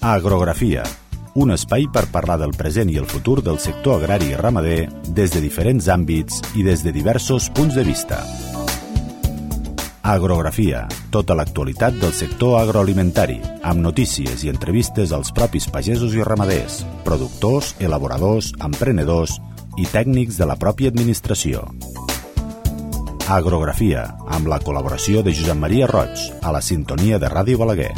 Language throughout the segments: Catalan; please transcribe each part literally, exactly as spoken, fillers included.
Agrografia, un espai per parlar del present i el futur del sector agrari i ramader des de diferents àmbits i des de diversos punts de vista. Agrografia, tota l'actualitat del sector agroalimentari, amb notícies i entrevistes als propis pagesos i ramaders, productors, elaboradors, emprenedors i tècnics de la pròpia administració. Agrografia, amb la col·laboració de Josep Maria Roig, a la sintonia de Ràdio Balaguer.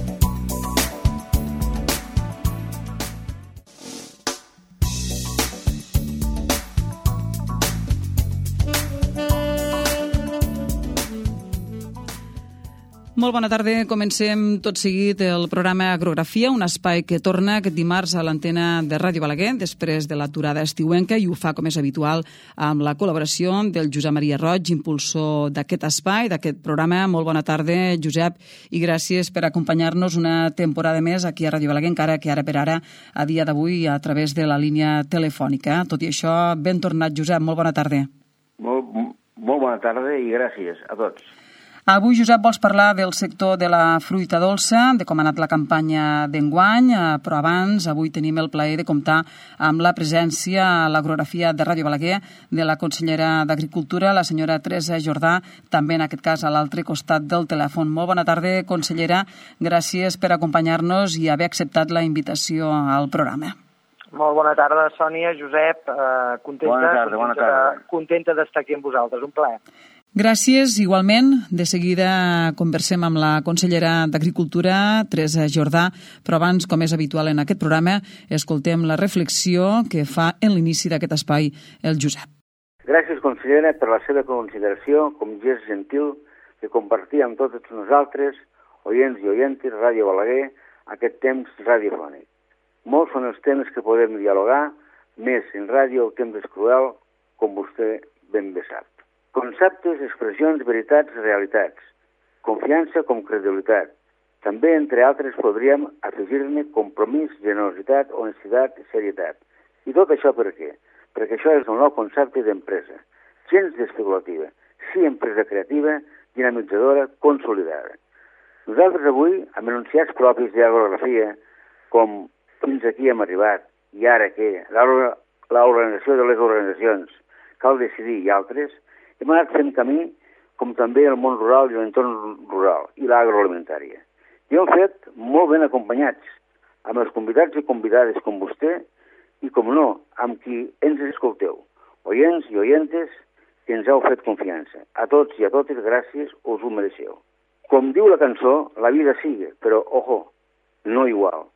Molt bona tarda. Comencem tot seguit el programa Agrografia, un espai que torna aquest dimarts a l'antena de Ràdio Balaguer després de l'aturada estiuenca, i ho fa, com és habitual, amb la col·laboració del Josep Maria Roig, impulsor d'aquest espai, d'aquest programa. Molt bona tarda, Josep, i gràcies per acompanyar-nos una temporada més aquí a Ràdio Balaguer, encara que ara per ara, a dia d'avui, a través de la línia telefònica. Tot i això, ben tornat, Josep. Molt bona tarda. Molt, molt bona tarda i gràcies a tots. Avui, Josep, vols parlar del sector de la fruita dolça, de com ha anat la campanya d'enguany, però abans, avui tenim el plaer de comptar amb la presència a l'Agrografia de Ràdio Balaguer de la consellera d'Agricultura, la senyora Teresa Jordà, també en aquest cas a l'altre costat del telèfon. Molt bona tarda, consellera. Gràcies per acompanyar-nos i haver acceptat la invitació al programa. Molt bona tarda, Sònia, Josep. Eh, contenta, bona tarda, bona tarda. Contenta d'estar aquí amb vosaltres. Un plaer. Gràcies, igualment. De seguida conversem amb la consellera d'Agricultura, Teresa Jordà, però abans, com és habitual en aquest programa, escoltem la reflexió que fa en l'inici d'aquest espai el Josep. Gràcies, consellera, per la seva consideració com gest gentil que compartia amb tots nosaltres, oients i oientes, Ràdio Balaguer, aquest temps radiofònic. Molts són els temes que podem dialogar, més en ràdio el temps és cruel, com vostè ben bé sap. Conceptes, expressions, veritats, realitats. Confiança com credibilitat. També, entre altres, podríem afegir-ne compromís, generositat, honestitat i serietat. I tot això per què? Perquè això és un nou concepte d'empresa. Gens especulativa, sí empresa creativa, dinamitzadora, consolidada. Nosaltres avui, amb enunciats propis d'agrografia, com fins aquí hem arribat, i ara que l'organització de les organitzacions cal decidir i altres, hem anat fent camí com també el món rural i l'entorn rural i l'agroalimentària. I ho hem fet molt ben acompanyats, amb els convidats i convidades com vostè i, com no, amb qui ens escolteu, oients i oientes que ens heu fet confiança. A tots i a totes, gràcies, us ho mereixeu. Com diu la cançó, la vida sigue, però, ojo, no igual.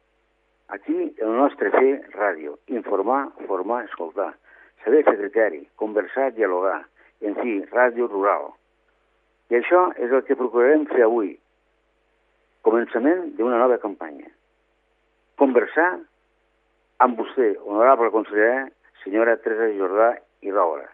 Aquí el nostre fer ràdio, informar, formar, escoltar, saber fer criteri, conversar, dialogar, en fi, ràdio rural. I això és el que procurarem fer avui. Començament d'una nova campanya. Conversar amb vostè, honorable consellera, senyora Teresa Jordà i Roura.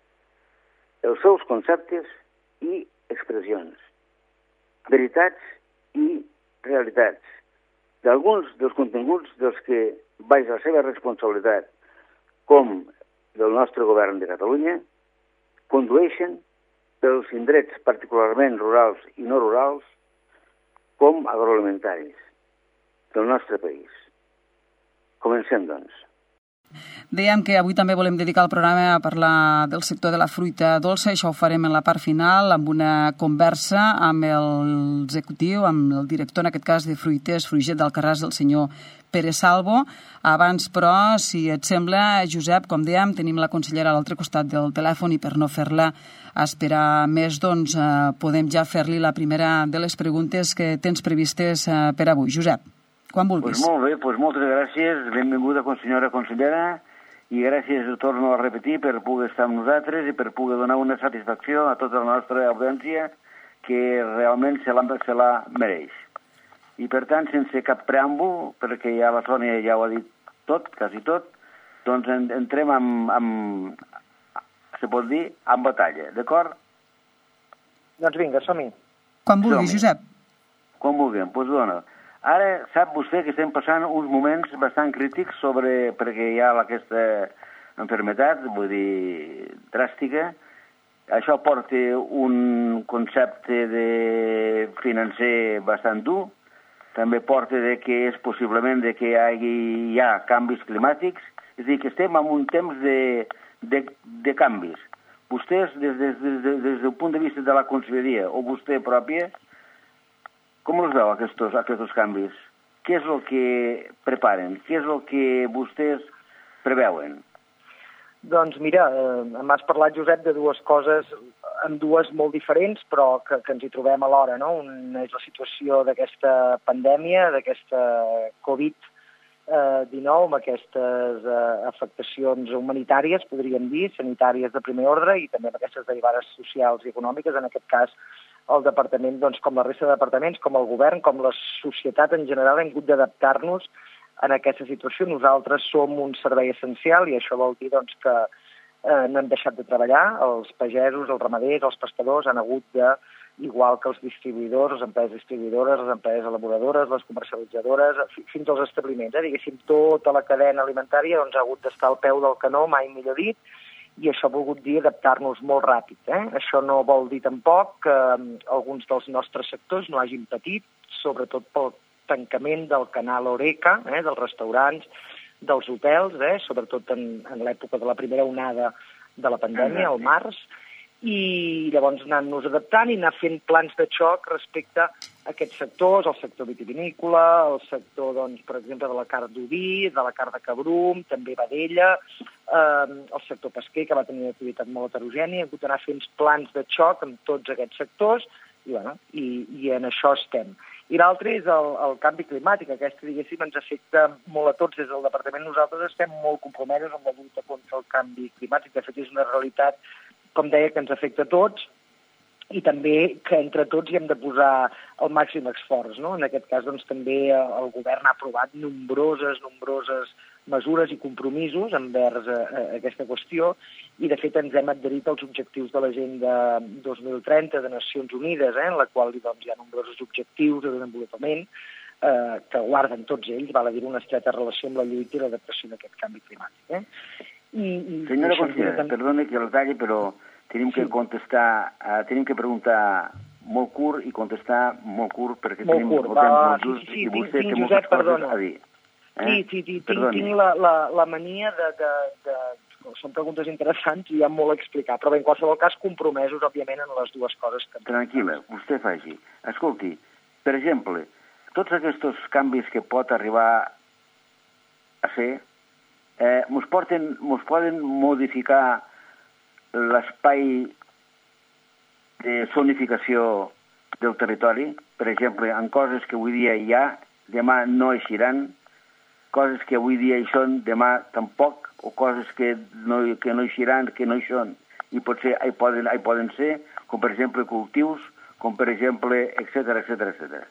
Els seus conceptes i expressions. Veritats i realitats. D'alguns dels continguts dels que, baix la seva responsabilitat, com del nostre govern de Catalunya, condueixen pels indrets particularment rurals i no rurals com agroalimentaris del nostre país. Comencem, doncs. Dèiem que avui també volem dedicar el programa a parlar del sector de la fruita dolça. Això ho farem en la part final amb una conversa amb l'executiu, amb el director, en aquest cas, de Fruiters Fruiget d'Alcarràs, el senyor Pere Salvo. Abans, però, si et sembla, Josep, com dèiem, tenim la consellera a l'altre costat del telèfon i per no fer-la esperar més, doncs eh, podem ja fer-li la primera de les preguntes que tens previstes eh, per avui. Josep, quan vulguis. Pues molt bé, pues moltes gràcies, benvinguda, senyora consellera, i gràcies, ho torno a repetir, per poder estar amb nosaltres i per poder donar una satisfacció a tota la nostra audiència que realment se la, se la mereix. I, per tant, sense cap preàmbul, perquè ja la Sònia ja ho ha dit tot, quasi tot, doncs entrem amb, amb se pot dir, amb batalla, d'acord? Doncs vinga, som-hi. Quan vulgui, Josep. Quan vulguem, doncs dona. Ara sap vostè que estem passant uns moments bastant crítics sobre, perquè hi ha aquesta enfermetat, vull dir, dràstica. Això porta un concepte de financer bastant dur també porta de que és possiblement de que hi hagi ja canvis climàtics, és a dir, que estem en un temps de, de, de canvis. Vostès, des, des, des, des del punt de vista de la conselleria, o vostè pròpia, com els veu aquests, aquests canvis? Què és el que preparen? Què és el que vostès preveuen? Doncs mira, eh, m'has parlat, Josep, de dues coses, amb dues molt diferents, però que, que ens hi trobem alhora, no? Una és la situació d'aquesta pandèmia, d'aquesta covid dinou, amb aquestes eh, afectacions humanitàries, podríem dir, sanitàries de primer ordre, i també amb aquestes derivades socials i econòmiques, en aquest cas el departament, doncs, com la resta de departaments, com el govern, com la societat en general, hem hagut d'adaptar-nos en aquesta situació. Nosaltres som un servei essencial i això vol dir doncs, que eh, no hem deixat de treballar. Els pagesos, els ramaders, els pescadors han hagut de, igual que els distribuïdors, les empreses distribuïdores, les empreses elaboradores, les comercialitzadores, fins als establiments, eh? Diguéssim, tota la cadena alimentària doncs, ha hagut d'estar al peu del canó, mai millor dit, i això ha volgut dir adaptar-nos molt ràpid. Eh? Això no vol dir tampoc que eh, alguns dels nostres sectors no hagin patit, sobretot pel tancament del canal Horeca, eh, dels restaurants, dels hotels, eh, sobretot en, en l'època de la primera onada de la pandèmia, al març, i llavors anar-nos adaptant i anar fent plans de xoc respecte a aquests sectors, el sector vitivinícola, el sector, doncs, per exemple, de la carn d'oví, de la carn de cabrum, també vedella, eh, el sector pesquer, que va tenir una activitat molt heterogènia, hem hagut d'anar fent plans de xoc amb tots aquests sectors, i, bueno, i, i en això estem. I l'altre és el, el canvi climàtic. Aquesta, diguéssim, ens afecta molt a tots. Des del departament nosaltres estem molt compromesos amb la lluita contra el canvi climàtic. De fet, és una realitat, com deia, que ens afecta a tots i també que entre tots hi hem de posar el màxim esforç, no? En aquest cas, doncs, també el govern ha aprovat nombroses, nombroses mesures i compromisos envers a, a aquesta qüestió i, de fet, ens hem adherit als objectius de l'Agenda dos mil trenta de Nacions Unides, eh, en la qual doncs, hi ha nombrosos objectius de desenvolupament eh, que guarden tots ells, val a dir, una estreta relació amb la lluita i l'adaptació d'aquest canvi climàtic. Eh? I, i, Senyora consellera, també... perdoni que el talli, però tenim que sí. contestar, uh, tenim que preguntar molt curt i contestar molt curt perquè molt tenim curt, el temps va, molt just sí, sí, i vostè tinc, té Josep, moltes perdona. coses a dir. Eh? Sí, sí, sí tinc, tinc la, la, la mania de, de, de... Són preguntes interessants i hi ha molt a explicar, però bé, en qualsevol cas compromesos, òbviament, en les dues coses que... Tranquil·la, vostè faci. Escolti, per exemple, tots aquests canvis que pot arribar a fer eh, mos, porten, mos poden modificar l'espai de zonificació del territori, per exemple, en coses que avui dia hi ha, demà no eixiran, coses que avui dia hi són, demà tampoc, o coses que no, que no eixiran, que no hi són, i potser hi poden, hi poden ser, com per exemple cultius, com per exemple, etcètera, etcètera, etcètera.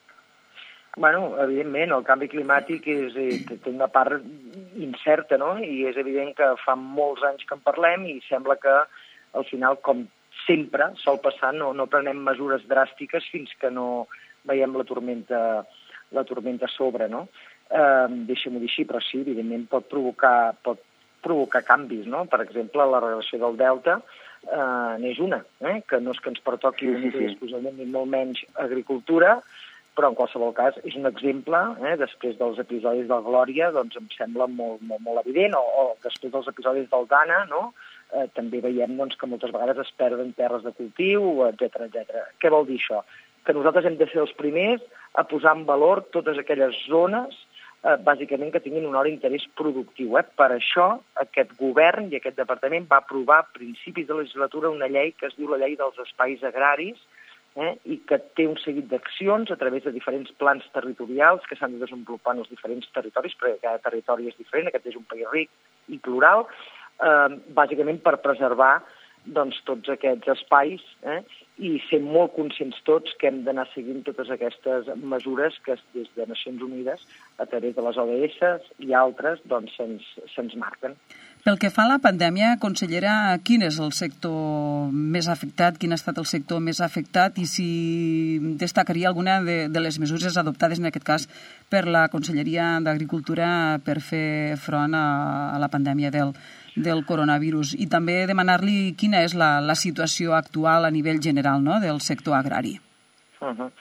Bueno, evidentment, el canvi climàtic és, és, té una part incerta, no? I és evident que fa molts anys que en parlem i sembla que al final, com sempre sol passar, no, no prenem mesures dràstiques fins que no veiem la tormenta, la tormenta a sobre, no? Eh, deixem-ho dir així, però sí, evidentment pot provocar, pot provocar canvis, no? Per exemple, la regulació del delta eh, n'és una, eh? Que no és que ens pertoqui sí, sí, sí. exclusivament ni molt menys agricultura, però en qualsevol cas és un exemple, eh, després dels episodis del Glòria, doncs em sembla molt, molt, molt evident, o, o després dels episodis del Dana, no? Eh, també veiem doncs, que moltes vegades es perden terres de cultiu, etcètera, etcètera. Què vol dir això? Que nosaltres hem de ser els primers a posar en valor totes aquelles zones, eh, bàsicament, que tinguin un alt interès productiu. Eh? Per això aquest govern i aquest departament va aprovar a principis de legislatura una llei que es diu la Llei dels Espais Agraris, eh, i que té un seguit d'accions a través de diferents plans territorials que s'han de desenvolupar en els diferents territoris, perquè cada territori és diferent, aquest és un país ric i plural, eh, bàsicament per preservar doncs, tots aquests espais eh, i ser molt conscients tots que hem d'anar seguint totes aquestes mesures que des de Nacions Unides, a través de les O D S i altres, doncs, se'ns, se'ns marquen. Pel que fa a la pandèmia, consellera, quin és el sector més afectat, quin ha estat el sector més afectat i si destacaria alguna de, de les mesures adoptades, en aquest cas, per la Conselleria d'Agricultura per fer front a, a la pandèmia del, del coronavirus i també demanar-li quina és la, la situació actual a nivell general, no?, del sector agrari. Uh-huh.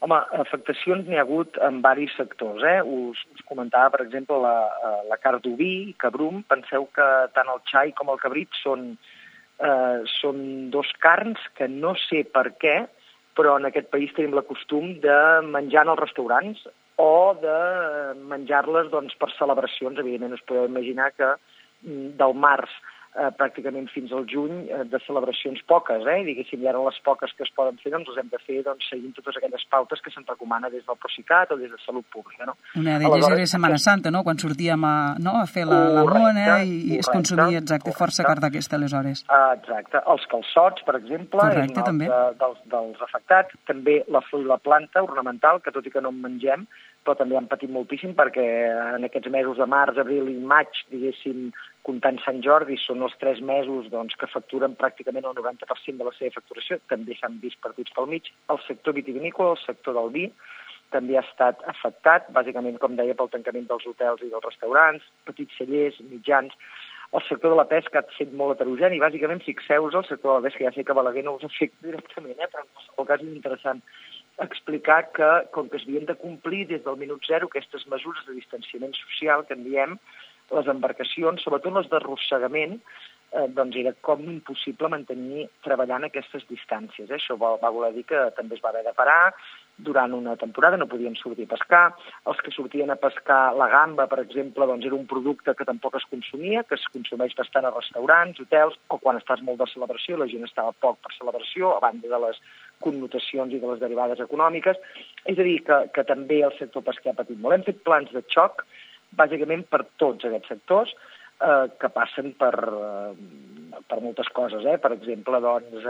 Home, afectacions n'hi ha hagut en diversos sectors. Eh? Us, us comentava, per exemple, la, la carn d'oví, cabrum. Penseu que tant el xai com el cabrit són, eh, són dos carns que no sé per què, però en aquest país tenim la costum de menjar en els restaurants o de menjar-les doncs, per celebracions. Evidentment, us podeu imaginar que del març Eh, pràcticament fins al juny eh, de celebracions poques, eh? Diguéssim, i ara les poques que es poden fer, doncs les hem de fer doncs, seguint totes aquelles pautes que se'n recomana des del Procicat o des de Salut Pública, no? Una d'elles era Setmana Santa, no?, quan sortíem a, no? a fer la, la mona i, i es consumia exacte, correcte. Força carn d'aquesta, aleshores. Ah, exacte. Els calçots, per exemple, correcte, també. De, dels, dels afectats. També la flor i la planta ornamental, que tot i que no en mengem, però també han patit moltíssim perquè en aquests mesos de març, abril i maig, diguéssim, comptant Sant Jordi, són els tres mesos doncs, que facturen pràcticament el noranta per cent de la seva facturació, també s'han vist partits pel mig. El sector vitivinícola, el sector del vi, també ha estat afectat, bàsicament, com deia, pel tancament dels hotels i dels restaurants, petits cellers, mitjans. El sector de la pesca ha estat molt heterogeni, bàsicament, fixeu-vos, el sector de la pesca, ja sé que Balaguer no us afecta directament, eh, però en qualsevol cas és interessant explicar que, com que es havien de complir des del minut zero aquestes mesures de distanciament social que en diem, les embarcacions, sobretot les d'arrossegament, eh, doncs era com impossible mantenir treballant aquestes distàncies. Eh? Això va, va voler dir que també es va haver de parar durant una temporada, no podien sortir a pescar. Els que sortien a pescar la gamba, per exemple, doncs era un producte que tampoc es consumia, que es consumeix bastant a restaurants, hotels, o quan estàs molt de celebració, la gent estava poc per celebració, a banda de les connotacions i de les derivades econòmiques. És a dir, que, que també el sector pesquer ha patit molt. Hem fet plans de xoc, bàsicament per tots aquests sectors, eh, que passen per, eh, per moltes coses. Eh? Per exemple, doncs,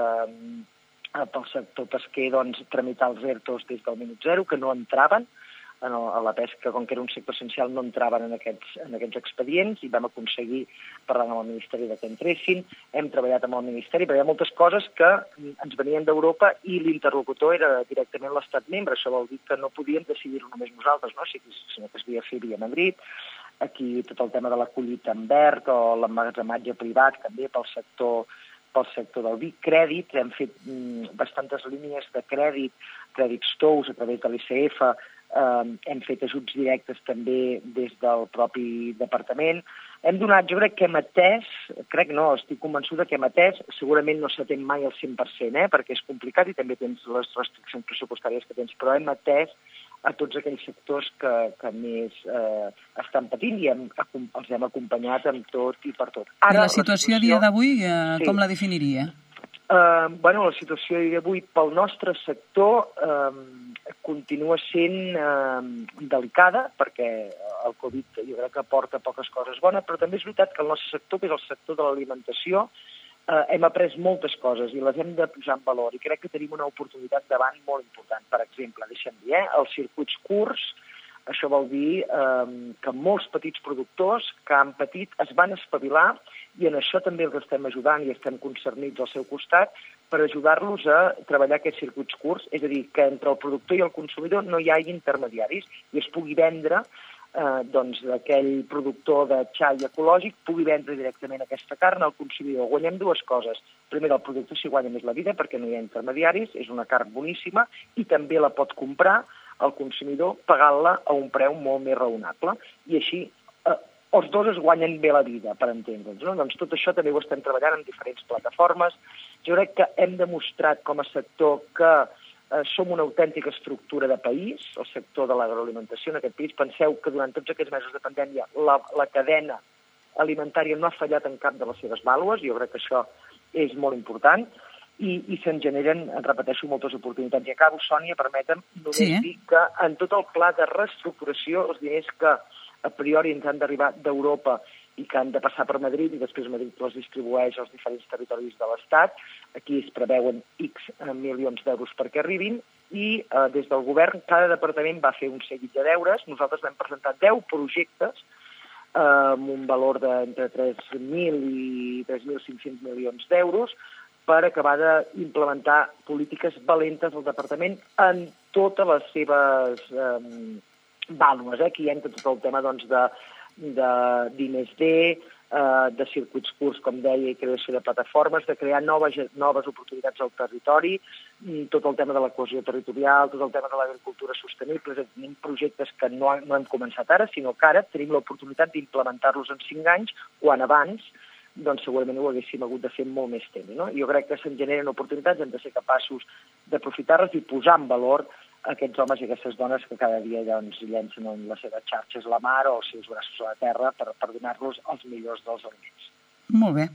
eh, pel sector pesquer, doncs, tramitar els ERTOs des del minut zero, que no entraven en el, a la pesca, com que era un sector essencial, no entraven en aquests, en aquests expedients, i vam aconseguir parlar amb el Ministeri de que entressin. Hem treballat amb el Ministeri, perquè hi ha moltes coses que ens venien d'Europa i l'interlocutor era directament l'Estat membre. Això vol dir que no podíem decidir-ho només nosaltres, no? Sinó que es havia de fer via Madrid. Aquí tot el tema de la collita en verd o l'emmagatzematge privat, també pel sector pel sector del vi. Crèdit, hem fet mm, bastantes línies de crèdit, crèdits tous a través de l'I C F, eh, hem fet ajuts directes també des del propi departament. Hem donat, jo crec que hem atès, crec no, estic convençuda que hem atès, segurament no s'atén mai al cent per cent, eh, perquè és complicat i també tens les restriccions pressupostàries que tens, però hem atès a tots aquells sectors que, que més eh, estan patint i hem, els hem acompanyat amb tot i per tot. Ara, I la situació, la situació a dia d'avui, eh, sí. com la definiria? Uh, bueno, la situació d'avui pel nostre sector uh, continua sent uh, delicada perquè el Covid jo crec que porta poques coses bones, però també és veritat que el nostre sector, que és el sector de l'alimentació, uh, hem après moltes coses i les hem de posar en valor i crec que tenim una oportunitat davant molt important. Per exemple, deixa'm dir, eh, els circuits curts, això vol dir eh, que molts petits productors que han patit es van espavilar i en això també els estem ajudant i estem concernits al seu costat per ajudar-los a treballar aquests circuits curts, és a dir, que entre el productor i el consumidor no hi hagi intermediaris i es pugui vendre, eh, doncs aquell productor de xai ecològic pugui vendre directament aquesta carn al consumidor. Guanyem dues coses. Primer, el productor s'hi guanya més la vida perquè no hi ha intermediaris, és una carn boníssima i també la pot comprar el consumidor pagant-la a un preu molt més raonable. I així eh, els dos es guanyen bé la vida, per entendre'ns. No? Doncs tot això també ho estem treballant en diferents plataformes. Jo crec que hem demostrat com a sector que eh, som una autèntica estructura de país, el sector de l'agroalimentació en aquest país. Penseu que durant tots aquests mesos de pandèmia la, la cadena alimentària no ha fallat en cap de les seves vàlues. Jo crec que això és molt important. I, i se'n generen, repeteixo, moltes oportunitats. I acabo, Sònia, permetem només sí, eh? dir que en tot el pla de reestructuració, els diners que a priori ens han d'arribar d'Europa i que han de passar per Madrid i després Madrid els distribueix als diferents territoris de l'Estat, aquí es preveuen X milions d'euros perquè arribin i eh, des del govern cada departament va fer un seguit de deures. Nosaltres vam presentar deu projectes eh, amb un valor d'entre tres mil i tres mil cinc-cents milions d'euros per acabar d'implementar polítiques valentes al departament en totes les seves eh, vàlues. Eh? Aquí hi entra tot el tema doncs, de, de d'I més D, de circuits curts, com deia, i creació de plataformes, de crear noves, noves oportunitats al territori, tot el tema de la cohesió territorial, tot el tema de l'agricultura sostenible. Tenim projectes que no, no hem començat ara, sinó que ara tenim l'oportunitat d'implementar-los en cinc anys, quan abans doncs segurament ho haguéssim hagut de fer molt més temps. No? Jo crec que se'n generen oportunitats, hem de ser capaços d'aprofitar-les i posar en valor aquests homes i aquestes dones que cada dia doncs, llencen les seves xarxes a la mar o els seus braços a la terra per, per donar-los els millors dels aliments. Molt bé.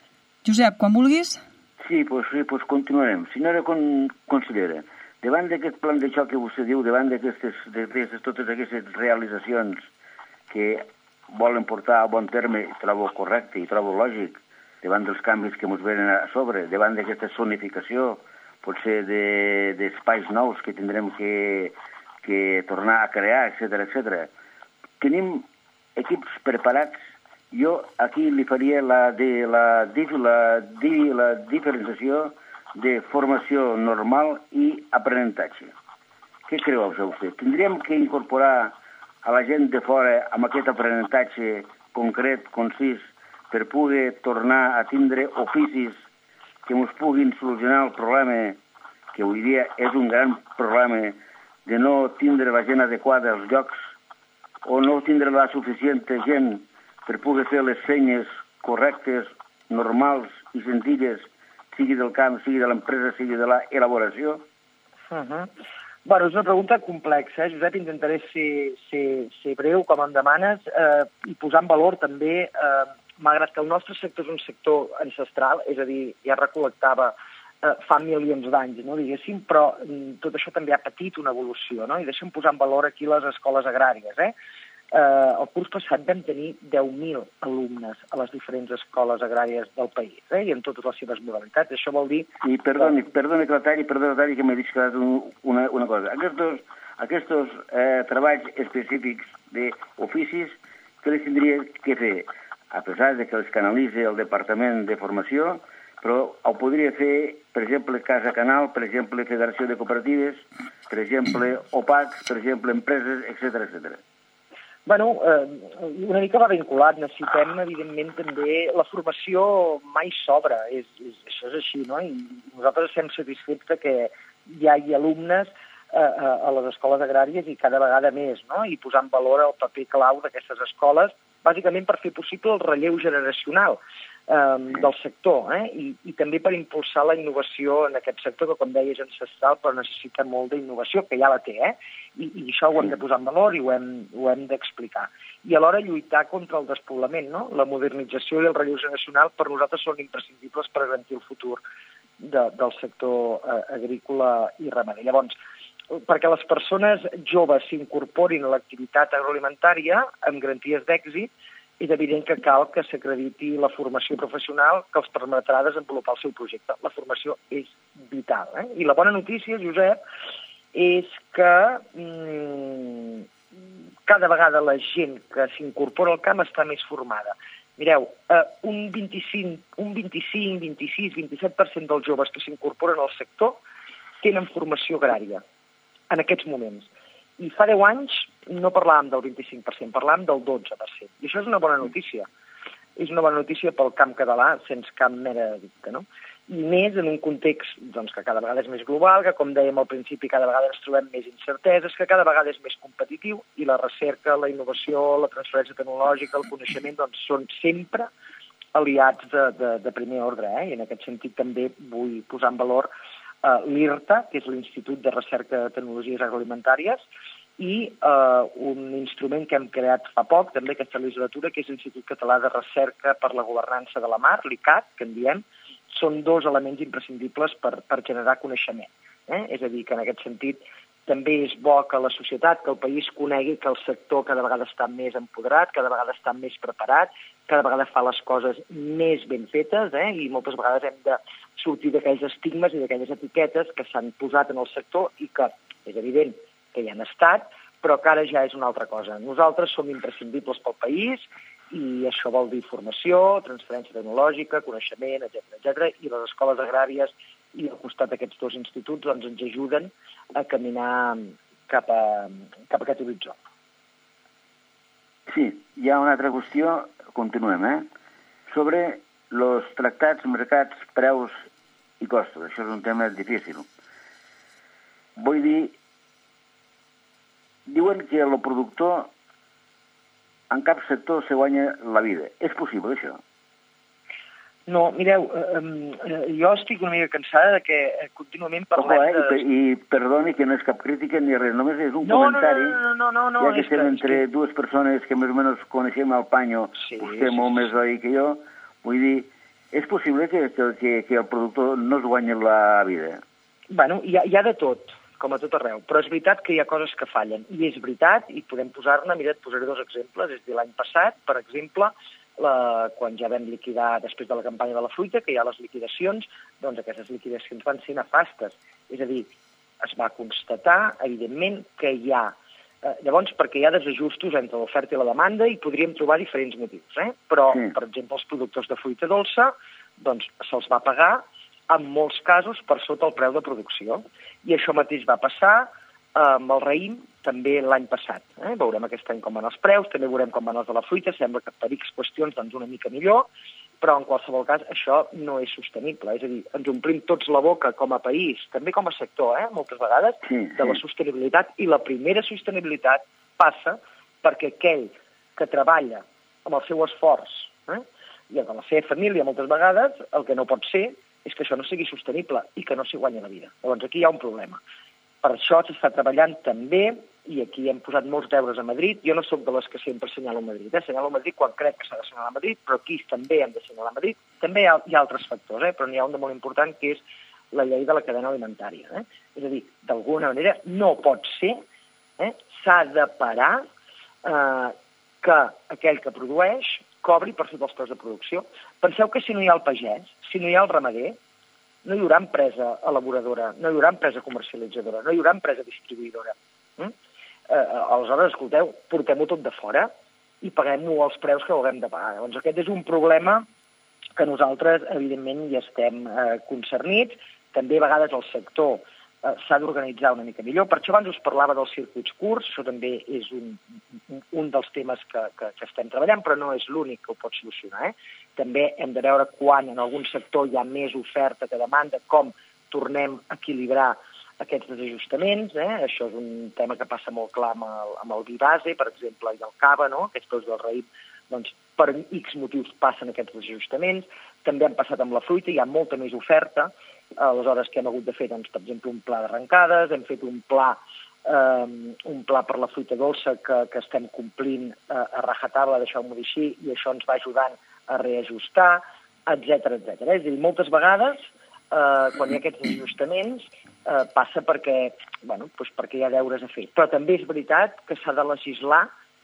Josep, quan vulguis. Sí, doncs sí, pues continuarem. Senyora consellera, davant d'aquest plan de xoc que vostè diu, davant d'aquestes, totes aquestes realitzacions que volen portar a bon terme, trobo correcte i trobo lògic, davant dels canvis que ens venen a sobre, davant d'aquesta zonificació, potser d'espais de, nous que tindrem que, que tornar a crear, etcètera, etcètera. Tenim equips preparats. Jo aquí li faria la, de, la, la, la diferenciació de formació normal i aprenentatge. Què creu vostè? Tindríem que incorporar a la gent de fora amb aquest aprenentatge concret, concís, per poder tornar a tindre oficis que ens puguin solucionar el problema, que avui dia és un gran problema, de no tindre la gent adequada als llocs o no tindre la suficient gent per poder fer les feines correctes, normals i senzilles, sigui del camp, sigui de l'empresa, sigui de l'elaboració? Uh-huh. Bueno, és una pregunta complexa, eh? Josep, intentaré ser, ser, ser breu, com em demanes, eh, i posar en valor també, eh, malgrat que el nostre sector és un sector ancestral, és a dir, ja recol·lectava eh, fa milions d'anys, no, diguéssim, però mm, tot això també ha patit una evolució, no? I deixem posar en valor aquí les escoles agràries, eh? Eh, el curs passat vam tenir deu mil alumnes a les diferents escoles agràries del país, eh? I en totes les seves modalitats. Això vol dir... I perdoni, que... perdoni que la talli, perdoni la talli, que m'he discret una, una cosa. Aquests, aquests eh, treballs específics d'oficis, què les tindria que fer? A pesar de que els canalitzi el Departament de Formació, però ho podria fer, per exemple, Casa Canal, per exemple, Federació de Cooperatives, per exemple, O P A C, per exemple, empreses, etcètera, etcètera. Bueno, eh, una mica va vinculat. Necessitem, evidentment, també... La formació mai sobra, és, és, això és així, no? I nosaltres estem satisfets que hi hagi alumnes eh, a les escoles agràries i cada vegada més, no? I posar en valor el paper clau d'aquestes escoles, bàsicament per fer possible el relleu generacional eh, del sector, eh? I, i també per impulsar la innovació en aquest sector, que, com deia, és ancestral, però necessita molt d'innovació, que ja la té, eh? I, i això ho hem de posar en valor i ho hem, ho hem d'explicar. I alhora lluitar contra el despoblament, no? La modernització i el relleu generacional per nosaltres són imprescindibles per garantir el futur de, del sector eh, agrícola i ramader. Llavors, perquè les persones joves s'incorporin a l'activitat agroalimentària amb garanties d'èxit, és evident que cal que s'acrediti la formació professional que els permetrà desenvolupar el seu projecte. La formació és vital. Eh? I la bona notícia, Josep, és que mmm, cada vegada la gent que s'incorpora al camp està més formada. Mireu, eh, un vint-i-cinc, un vint-i-cinc, vint-i-sis, vint-i-set per cent dels joves que s'incorporen al sector tenen formació agrària en aquests moments. I fa deu anys no parlàvem del vint-i-cinc per cent, parlàvem del dotze per cent. I això és una bona notícia. És una bona notícia pel camp català, sense cap mena de dubte, no? I més en un context doncs, que cada vegada és més global, que, com dèiem al principi, cada vegada ens trobem més incerteses, que cada vegada és més competitiu, i la recerca, la innovació, la transferència tecnològica, el coneixement, doncs són sempre aliats de, de, de primer ordre, eh? I en aquest sentit també vull posar en valor Uh, l'I R T A, que és l'Institut de Recerca de Tecnologies Agroalimentàries, i uh, un instrument que hem creat fa poc, també aquesta legislatura, que és l'Institut Català de Recerca per la Governança de la Mar, l'I C A T, que en diem, són dos elements imprescindibles per, per generar coneixement. Eh? És a dir, que en aquest sentit també és bo que la societat, que el país conegui que el sector cada vegada està més empoderat, cada vegada està més preparat, cada vegada fa les coses més ben fetes, eh? I moltes vegades hem de sortir d'aquells estigmes i d'aquelles etiquetes que s'han posat en el sector i que és evident que hi han estat, però que ara ja és una altra cosa. Nosaltres som imprescindibles pel país i això vol dir formació, transferència tecnològica, coneixement, etcètera, etcètera, i les escoles agràries i al costat d'aquests dos instituts doncs, ens ajuden a caminar cap a, cap a aquest horitzó. Sí, hi ha una altra qüestió, continuem, eh? Sobre els tractats, mercats, preus i costos. Això és un tema difícil. Vull dir, diuen que el productor en cap sector se guanya la vida. És possible, això? No, mireu, eh, jo estic una mica cansada de que contínuament parlem Ojo, eh? de... I, I perdoni que no és cap crítica ni res, només és un no, comentari. No, no, no, no, no, ja que és estem que, entre que... dues persones que més o menys coneixem el panyo, sí, vostè sí, molt sí. més oi que jo, vull dir, és possible que, que, que el productor no es guanyi la vida? Bueno, hi ha, hi ha de tot, com a tot arreu, però és veritat que hi ha coses que fallen, i és veritat, i podem posar-ne, mira, et posaré dos exemples, és a dir, l'any passat, per exemple, La, quan ja vam liquidar després de la campanya de la fruita, que hi ha les liquidacions, doncs aquestes liquidacions van ser nefastes. És a dir, es va constatar, evidentment, que hi ha... Eh, llavors, perquè hi ha desajustos entre l'oferta i la demanda i podríem trobar diferents motius, eh? Però, sí. Per exemple, els productors de fruita dolça, doncs se'ls va pagar, en molts casos, per sota el preu de producció. I això mateix va passar amb el raïm també l'any passat. Eh? Veurem aquest any com van els preus, també veurem com van els de la fruita, sembla que per X qüestions doncs una mica millor, però en qualsevol cas això no és sostenible. És a dir, ens omplim tots la boca com a país, també com a sector, eh? moltes vegades, sí, sí. de la sostenibilitat, i la primera sostenibilitat passa perquè aquell que treballa amb el seu esforç eh? i amb la seva família moltes vegades, el que no pot ser és que això no sigui sostenible i que no s'hi guanyi la vida. Llavors aquí hi ha un problema. Per això s'està treballant també, i aquí hem posat molts deures a Madrid. Jo no sóc de les que sempre assenyalo Madrid. Eh? Assenyalo Madrid quan crec que s'ha d'assenyalar Madrid, però aquí també hem d'assenyalar Madrid. També hi ha, hi ha altres factors, eh? Però n'hi ha un de molt important, que és la llei de la cadena alimentària. Eh? És a dir, d'alguna manera no pot ser, eh? s'ha de parar eh, que aquell que produeix cobri per sota els preus de producció. Penseu que si no hi ha el pagès, si no hi ha el ramader, no hi haurà empresa elaboradora, no hi haurà empresa comercialitzadora, no hi haurà empresa distribuïdora. Mm? Eh, aleshores, escolteu, portem-ho tot de fora i paguem-ho als preus que haurem de pagar. Llavors, aquest és un problema que nosaltres, evidentment, hi estem eh, concernits. També, a vegades, el sector eh, s'ha d'organitzar una mica millor. Per això abans us parlava dels circuits curts, això també és un, un dels temes que, que, que estem treballant, però no és l'únic que ho pot solucionar. Eh? També hem de veure quan en algun sector hi ha més oferta que demanda, com tornem a equilibrar aquests desajustaments. Eh? Això és un tema que passa molt clar amb el, amb el vi base, per exemple, i el cava, no? Aquests preus del raïm, doncs, per X motius passen aquests desajustaments. També han passat amb la fruita, hi ha molta més oferta. Aleshores, què hem hagut de fer? Doncs, per exemple, un pla d'arrencades, hem fet un pla eh, un pla per la fruita dolça que, que estem complint eh, a rajatabla, deixeu-m'ho dir així, i això ens va ajudant a reajustar, etcètera, etcètera. És a dir, moltes vegades, eh, quan hi ha aquests ajustaments, eh, passa perquè, bueno, doncs perquè hi ha deures a fer. Però també és veritat que s'ha de legislar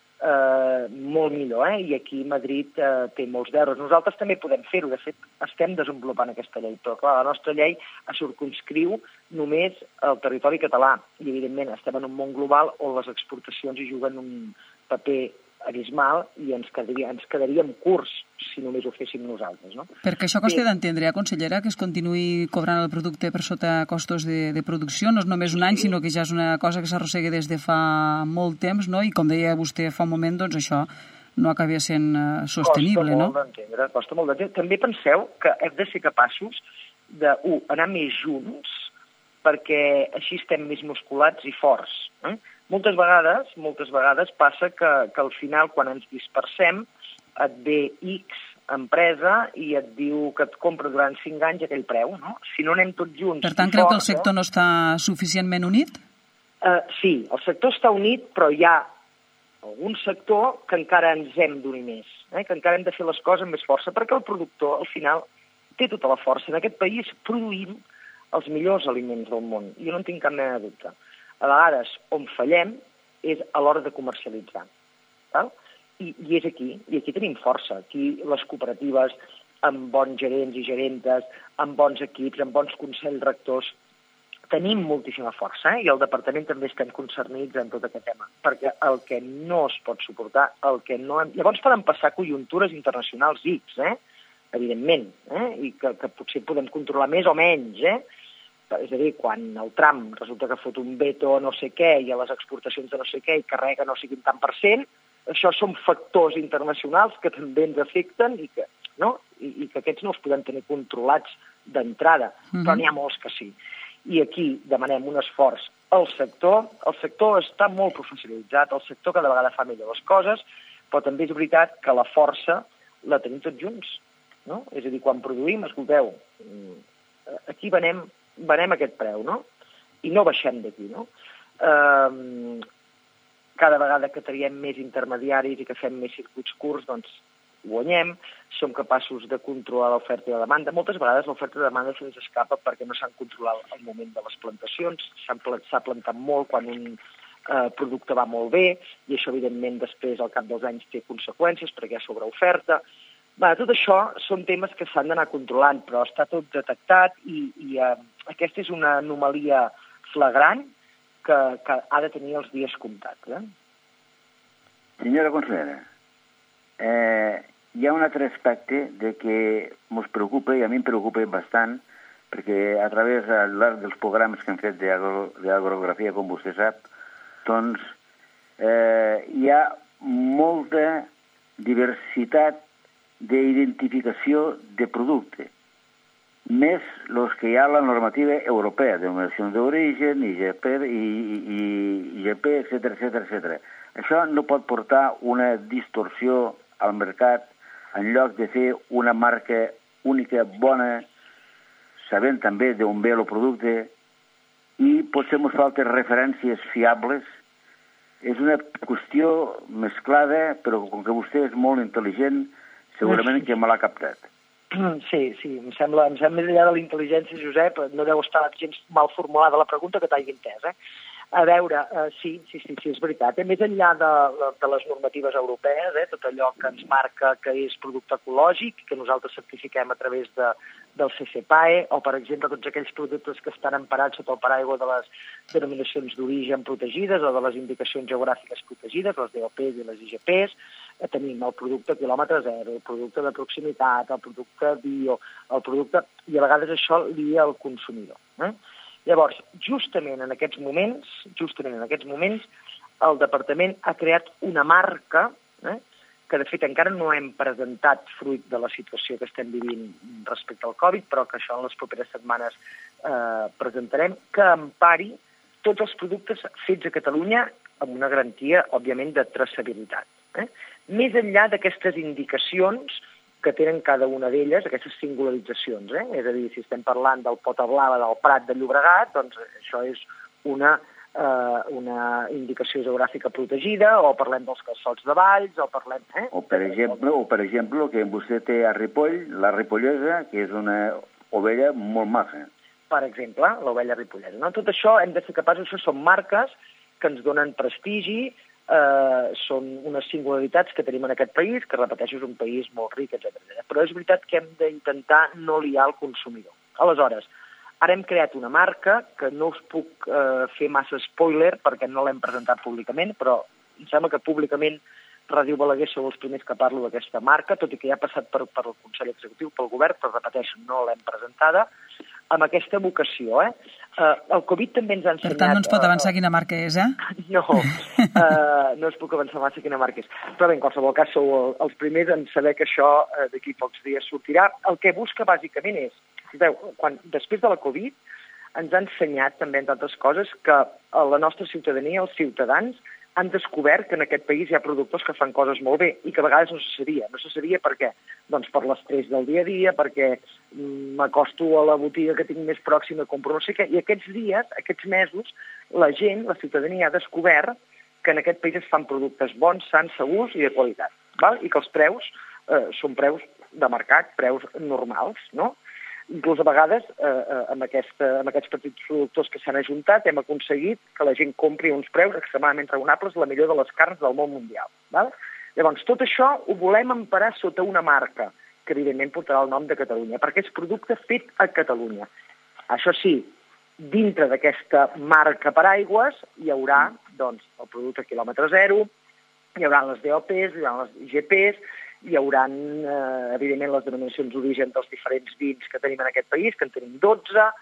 eh, molt millor, eh? I aquí Madrid eh, té molts deures. Nosaltres també podem fer-ho, de fet, estem desenvolupant aquesta llei, però clar, la nostra llei es circumscriu només al territori català, i evidentment estem en un món global on les exportacions hi juguen un paper abismal i ens quedaria, ens quedaríem curts si només ho féssim nosaltres, no? Perquè això costa d'entendre, eh, consellera, que es continuï cobrant el producte per sota costos de, de producció, no és només un any, sinó que ja és una cosa que s'arrossega des de fa molt temps, no? I com deia vostè fa un moment, doncs això no acaba sent uh, sostenible, no? Costa molt d'entendre, costa molt d'entendre. També penseu que hem de ser capaços de, un, anar més junts, perquè així estem més musculats i forts, eh? Moltes vegades, moltes vegades passa que, que al final, quan ens dispersem, et ve X empresa i et diu que et compra durant cinc anys aquell preu, no? Si no anem tots junts... Per tant, creu que el sector no està suficientment unit? Uh, sí, el sector està unit, però hi ha algun sector que encara ens hem d'unir més, eh? Que encara hem de fer les coses amb més força, perquè el productor, al final, té tota la força. En aquest país produïm els millors aliments del món, jo no en tinc cap mena de dubte. A vegades, on fallem, és a l'hora de comercialitzar. Val? I, I és aquí, i aquí tenim força. Aquí les cooperatives, amb bons gerents i gerentes, amb bons equips, amb bons consells rectors, tenim moltíssima força, eh? I al departament també estem concernits en tot aquest tema, perquè el que no es pot suportar, el que no... Hem... Llavors poden passar conjuntures internacionals X, eh? Evidentment, eh? I que, que potser podem controlar més o menys, eh? És a dir, quan el Trump resulta que fot un veto no sé què i a les exportacions de no sé què i carrega no sé quin tant per cent, això són factors internacionals que també ens afecten i que, no? I, i que aquests no els podem tenir controlats d'entrada, mm-hmm. però n'hi ha molts que sí. I aquí demanem un esforç al sector. El sector està molt professionalitzat, el sector cada vegada fa millor les coses, però també és veritat que la força la tenim tots junts, no? És a dir, quan produïm, escolteu, aquí venem, venem aquest preu, no? I no baixem d'aquí, no? Eh, cada vegada que traiem més intermediaris i que fem més circuits curts, doncs guanyem, som capaços de controlar l'oferta i la demanda. Moltes vegades l'oferta i la demanda se'ns escapa perquè no s'han controlat el moment de les plantacions, s'ha plantat molt quan un eh, producte va molt bé, i això, evidentment, després, al cap dels anys, té conseqüències perquè hi ha sobreoferta. Bé, tot això són temes que s'han d'anar controlant, però està tot detectat i, i eh, aquesta és una anomalia flagrant que, que ha de tenir els dies comptats. Eh? Senyora consellera, eh, hi ha un altre aspecte de que ens preocupa, i a mi em preocupa bastant, perquè a través al llarg dels programes que hem fet d'agrografia, com vostè sap, doncs eh, hi ha molta diversitat d'identificació de producte, més els que hi ha a la normativa europea, denominació d'origen, I G P, i, i, I G P, etcètera, etcètera, etcètera. Això no pot portar una distorsió al mercat en lloc de fer una marca única, bona, sabent també d'on ve el producte, i potser ens falten referències fiables. És una qüestió mesclada, però com que vostè és molt intel·ligent, segurament que me l'ha captat. Sí, sí, em sembla, em sembla més enllà de la intel·ligència, Josep, no deu estar gens mal formulada la pregunta que t'hagi entès, eh? A veure, uh, sí, sí, sí, sí, és veritat. Eh? Més enllà de, de les normatives europees, eh? Tot allò que ens marca que és producte ecològic, que nosaltres certifiquem a través de, del C C P A E, o, per exemple, tots aquells productes que estan emparats sota el paraigua de les denominacions d'origen protegides o de les indicacions geogràfiques protegides, les D O Ps i les I G Ps, eh, tenim el producte quilòmetre zero, el producte de proximitat, el producte bio, el producte... i a vegades això li al consumidor. Eh? Llavors, justament en aquests moments, justament en aquests moments, el Departament ha creat una marca, eh, que de fet encara no hem presentat fruit de la situació que estem vivint respecte al Covid, però que això en les properes setmanes eh, presentarem, que empari tots els productes fets a Catalunya amb una garantia, òbviament, de traçabilitat. Eh? Més enllà d'aquestes indicacions que tenen cada una d'elles, aquestes singularitzacions. Eh? És a dir, si estem parlant del Pota Blava del Prat de Llobregat, doncs això és una, eh, una indicació geogràfica protegida, o parlem dels calçots de Valls, o parlem... Eh? O, per exemple, o, per exemple, que vostè té a Ripoll, la ripollesa, que és una ovella molt maca. Per exemple, l'ovella ripollesa. No? Tot això hem de ser capaços, això són marques que ens donen prestigi, Uh, són unes singularitats que tenim en aquest país, que repeteixo és un país molt ric, etcètera. Però és veritat que hem d'intentar no liar el consumidor. Aleshores, ara hem creat una marca que no us puc uh, fer massa spoiler perquè no l'hem presentat públicament, però em sembla que públicament Ràdio Balaguer sou els primers que parlo d'aquesta marca, tot i que ja ha passat per, per el Consell Executiu, pel Govern, però repeteixo, no l'hem presentada, amb aquesta vocació. Eh? Uh, el Covid també ens ha ensenyat... Per tant, no ens pot avançar uh, quina marca és, eh? No, uh, no us puc avançar massa quina marca és. Però bé, en qualsevol cas, sou els primers en saber que això uh, d'aquí pocs dies sortirà. El que busca, bàsicament, és... Veu, quan, després de la Covid, ens ha ensenyat, també, entre altres coses, que la nostra ciutadania, els ciutadans, han descobert que en aquest país hi ha productors que fan coses molt bé i que a vegades no se sabia. No se sabia per què? Doncs per l'estrès del dia a dia, perquè m'acosto a la botiga que tinc més pròxima, compro no sé què, i aquests dies, aquests mesos, la gent, la ciutadania ha descobert que en aquest país es fan productes bons, sants, segurs i de qualitat, val? I que els preus eh, són preus de mercat, preus normals, no? Inclús a vegades, eh, amb, aquesta, amb aquests petits productors que s'han ajuntat, hem aconseguit que la gent compri uns preus extremadament raonables, la millor de les carns del món mundial. Val? Llavors, tot això ho volem emparar sota una marca, que evidentment portarà el nom de Catalunya, perquè és producte fet a Catalunya. Això sí, dintre d'aquesta marca paraigües hi haurà doncs, el producte quilòmetre zero, hi haurà les D O Ps, hi haurà les I G Ps, hi haurà, eh, evidentment, les denominacions d'origen dels diferents vins que tenim en aquest país, que en tenim dotze,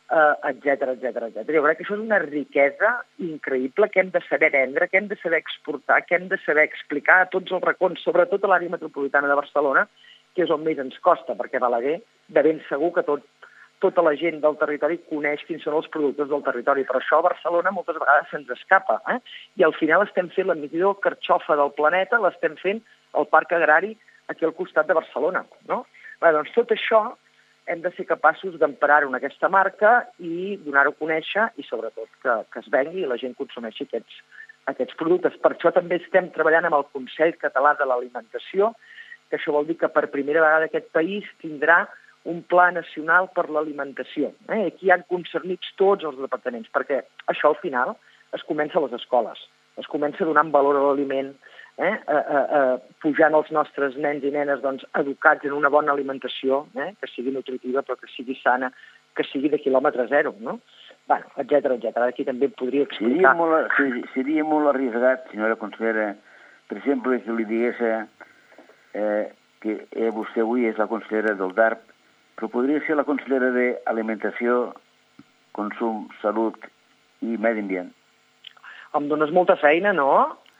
etcètera, etcètera, etcètera. Jo crec que això és una riquesa increïble que hem de saber vendre, que hem de saber exportar, que hem de saber explicar a tots els racons, sobretot a l'àrea metropolitana de Barcelona, que és on més ens costa, perquè Balaguer, de ben segur que tot, tota la gent del territori coneix quins són els productes del territori, però això a Barcelona moltes vegades se'ns escapa, eh? I al final estem fent la millor carxofa del planeta, l'estem fent al Parc Agrari aquí al costat de Barcelona, no? Bé, doncs tot això hem de ser capaços d'emparar-ho en aquesta marca i donar-ho a conèixer i, sobretot, que, que es vengui i la gent consumeixi aquests, aquests productes. Per això també estem treballant amb el Consell Català de l'Alimentació, que això vol dir que per primera vegada aquest país tindrà un pla nacional per l'alimentació. Eh? Aquí hi han concernits tots els departaments, perquè això al final es comença a les escoles, es comença donant valor a l'aliment, Eh, eh, eh, pujant els nostres nens i nenes doncs, educats en una bona alimentació, eh, que sigui nutritiva però que sigui sana, que sigui de quilòmetre zero, no? Bueno, etcètera, etcètera. Aquí també podria explicar... Seria molt, seria molt arriesgat, senyora consellera, per exemple, que li digués eh, que eh, vostè avui és la consellera del D A R P, però podria ser la consellera d'Alimentació, Consum, Salut i Medi Ambient. Em dones molta feina, no?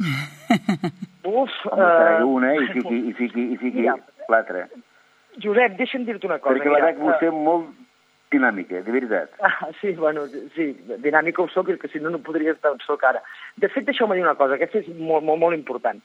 Uf, Home, uh... una i fiqui, i fiqui, i fiqui l'altra. Josep, deixa'm dir-te una cosa. Perquè la veig vostè uh... molt dinàmica, de veritat. Ah, sí, bueno, sí, dinàmica ho soc, que si no, no podria estar on soc ara. De fet, deixeu-me dir una cosa, aquesta és molt, molt, molt important.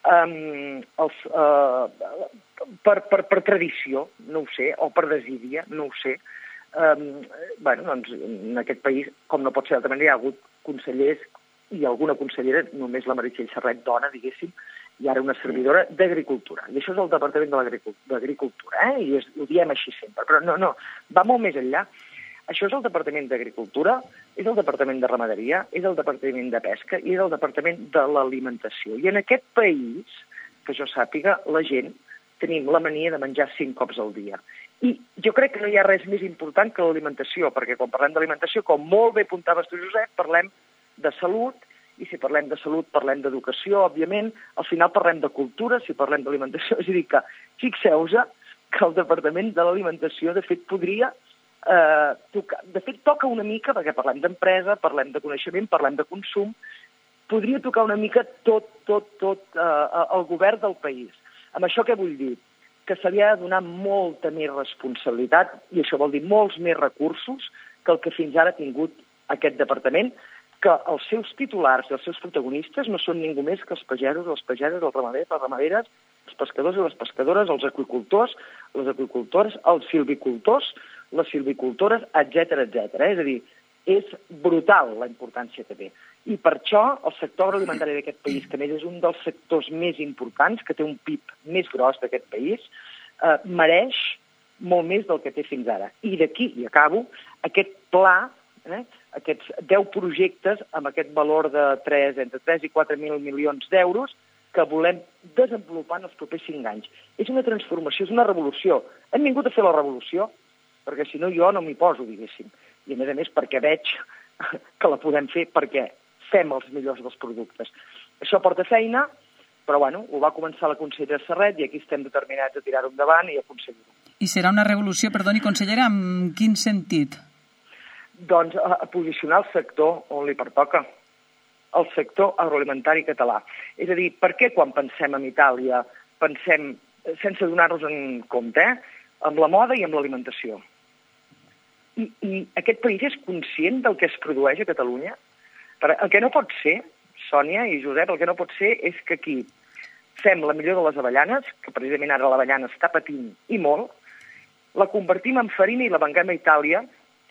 Um, els, uh, per, per, per tradició, no ho sé, o per desídia, no ho sé, um, bueno, doncs, en aquest país, com no pot ser d'altra manera, hi ha hagut consellers i alguna consellera, només la Meritxell Serret, dona, diguéssim, i ara una servidora d'Agricultura. I això és el Departament de l'Agricultura, eh? I es, ho diem així sempre. Però no, no, va molt més enllà. Això és el Departament d'Agricultura, és el Departament de Ramaderia, és el Departament de Pesca i és el Departament de l'Alimentació. I en aquest país, que jo sàpiga, la gent tenim la mania de menjar cinc cops al dia. I jo crec que no hi ha res més important que l'alimentació, perquè quan parlem d'alimentació, com molt bé apuntaves tu, Josep, parlem de salut, i si parlem de salut parlem d'educació, òbviament, al final parlem de cultura, si parlem d'alimentació, és a dir que fixeu-vos que el Departament de l'Alimentació, de fet, podria eh, tocar, de fet, toca una mica, perquè parlem d'empresa, parlem de coneixement, parlem de consum, podria tocar una mica tot, tot, tot eh, el govern del país. Amb això què vull dir? Que se li ha de donar molta més responsabilitat, i això vol dir molts més recursos que el que fins ara ha tingut aquest departament, que els seus titulars i els seus protagonistes no són ningú més que els pagesos, les pageses, els ramaders, les ramaderes, els pescadors i les pescadores, els aqüicultors, les aqüicultores, els silvicultors, les silvicultores, etcètera, etcètera. És a dir, és brutal la importància que té. I per això el sector agroalimentari d'aquest país, que a més és un dels sectors més importants, que té un P I B més gros d'aquest país, eh, mereix molt més del que té fins ara. I d'aquí, i acabo, aquest pla, eh, aquests deu projectes amb aquest valor de tres, entre tres i quatre mil milions d'euros que volem desenvolupar en els propers cinc anys. És una transformació, és una revolució. Hem vingut a fer la revolució, perquè si no jo no m'hi poso, diguéssim. I a més a més perquè veig que la podem fer perquè fem els millors dels productes. Això porta feina, però bueno, ho va començar la consellera Serret i aquí estem determinats a tirar-ho endavant i a aconseguir-ho. I serà una revolució, perdoni, consellera, en quin sentit? Doncs a, a posicionar el sector on li pertoca, el sector agroalimentari català. És a dir, per què quan pensem en Itàlia pensem, sense donar-nos en compte, eh, amb la moda i amb l'alimentació? I, I aquest país és conscient del que es produeix a Catalunya? El que no pot ser, Sònia i Josep, el que no pot ser és que aquí fem la millor de les avellanes, que precisament ara l'avellana està patint i molt, la convertim en farina i la venguem a Itàlia,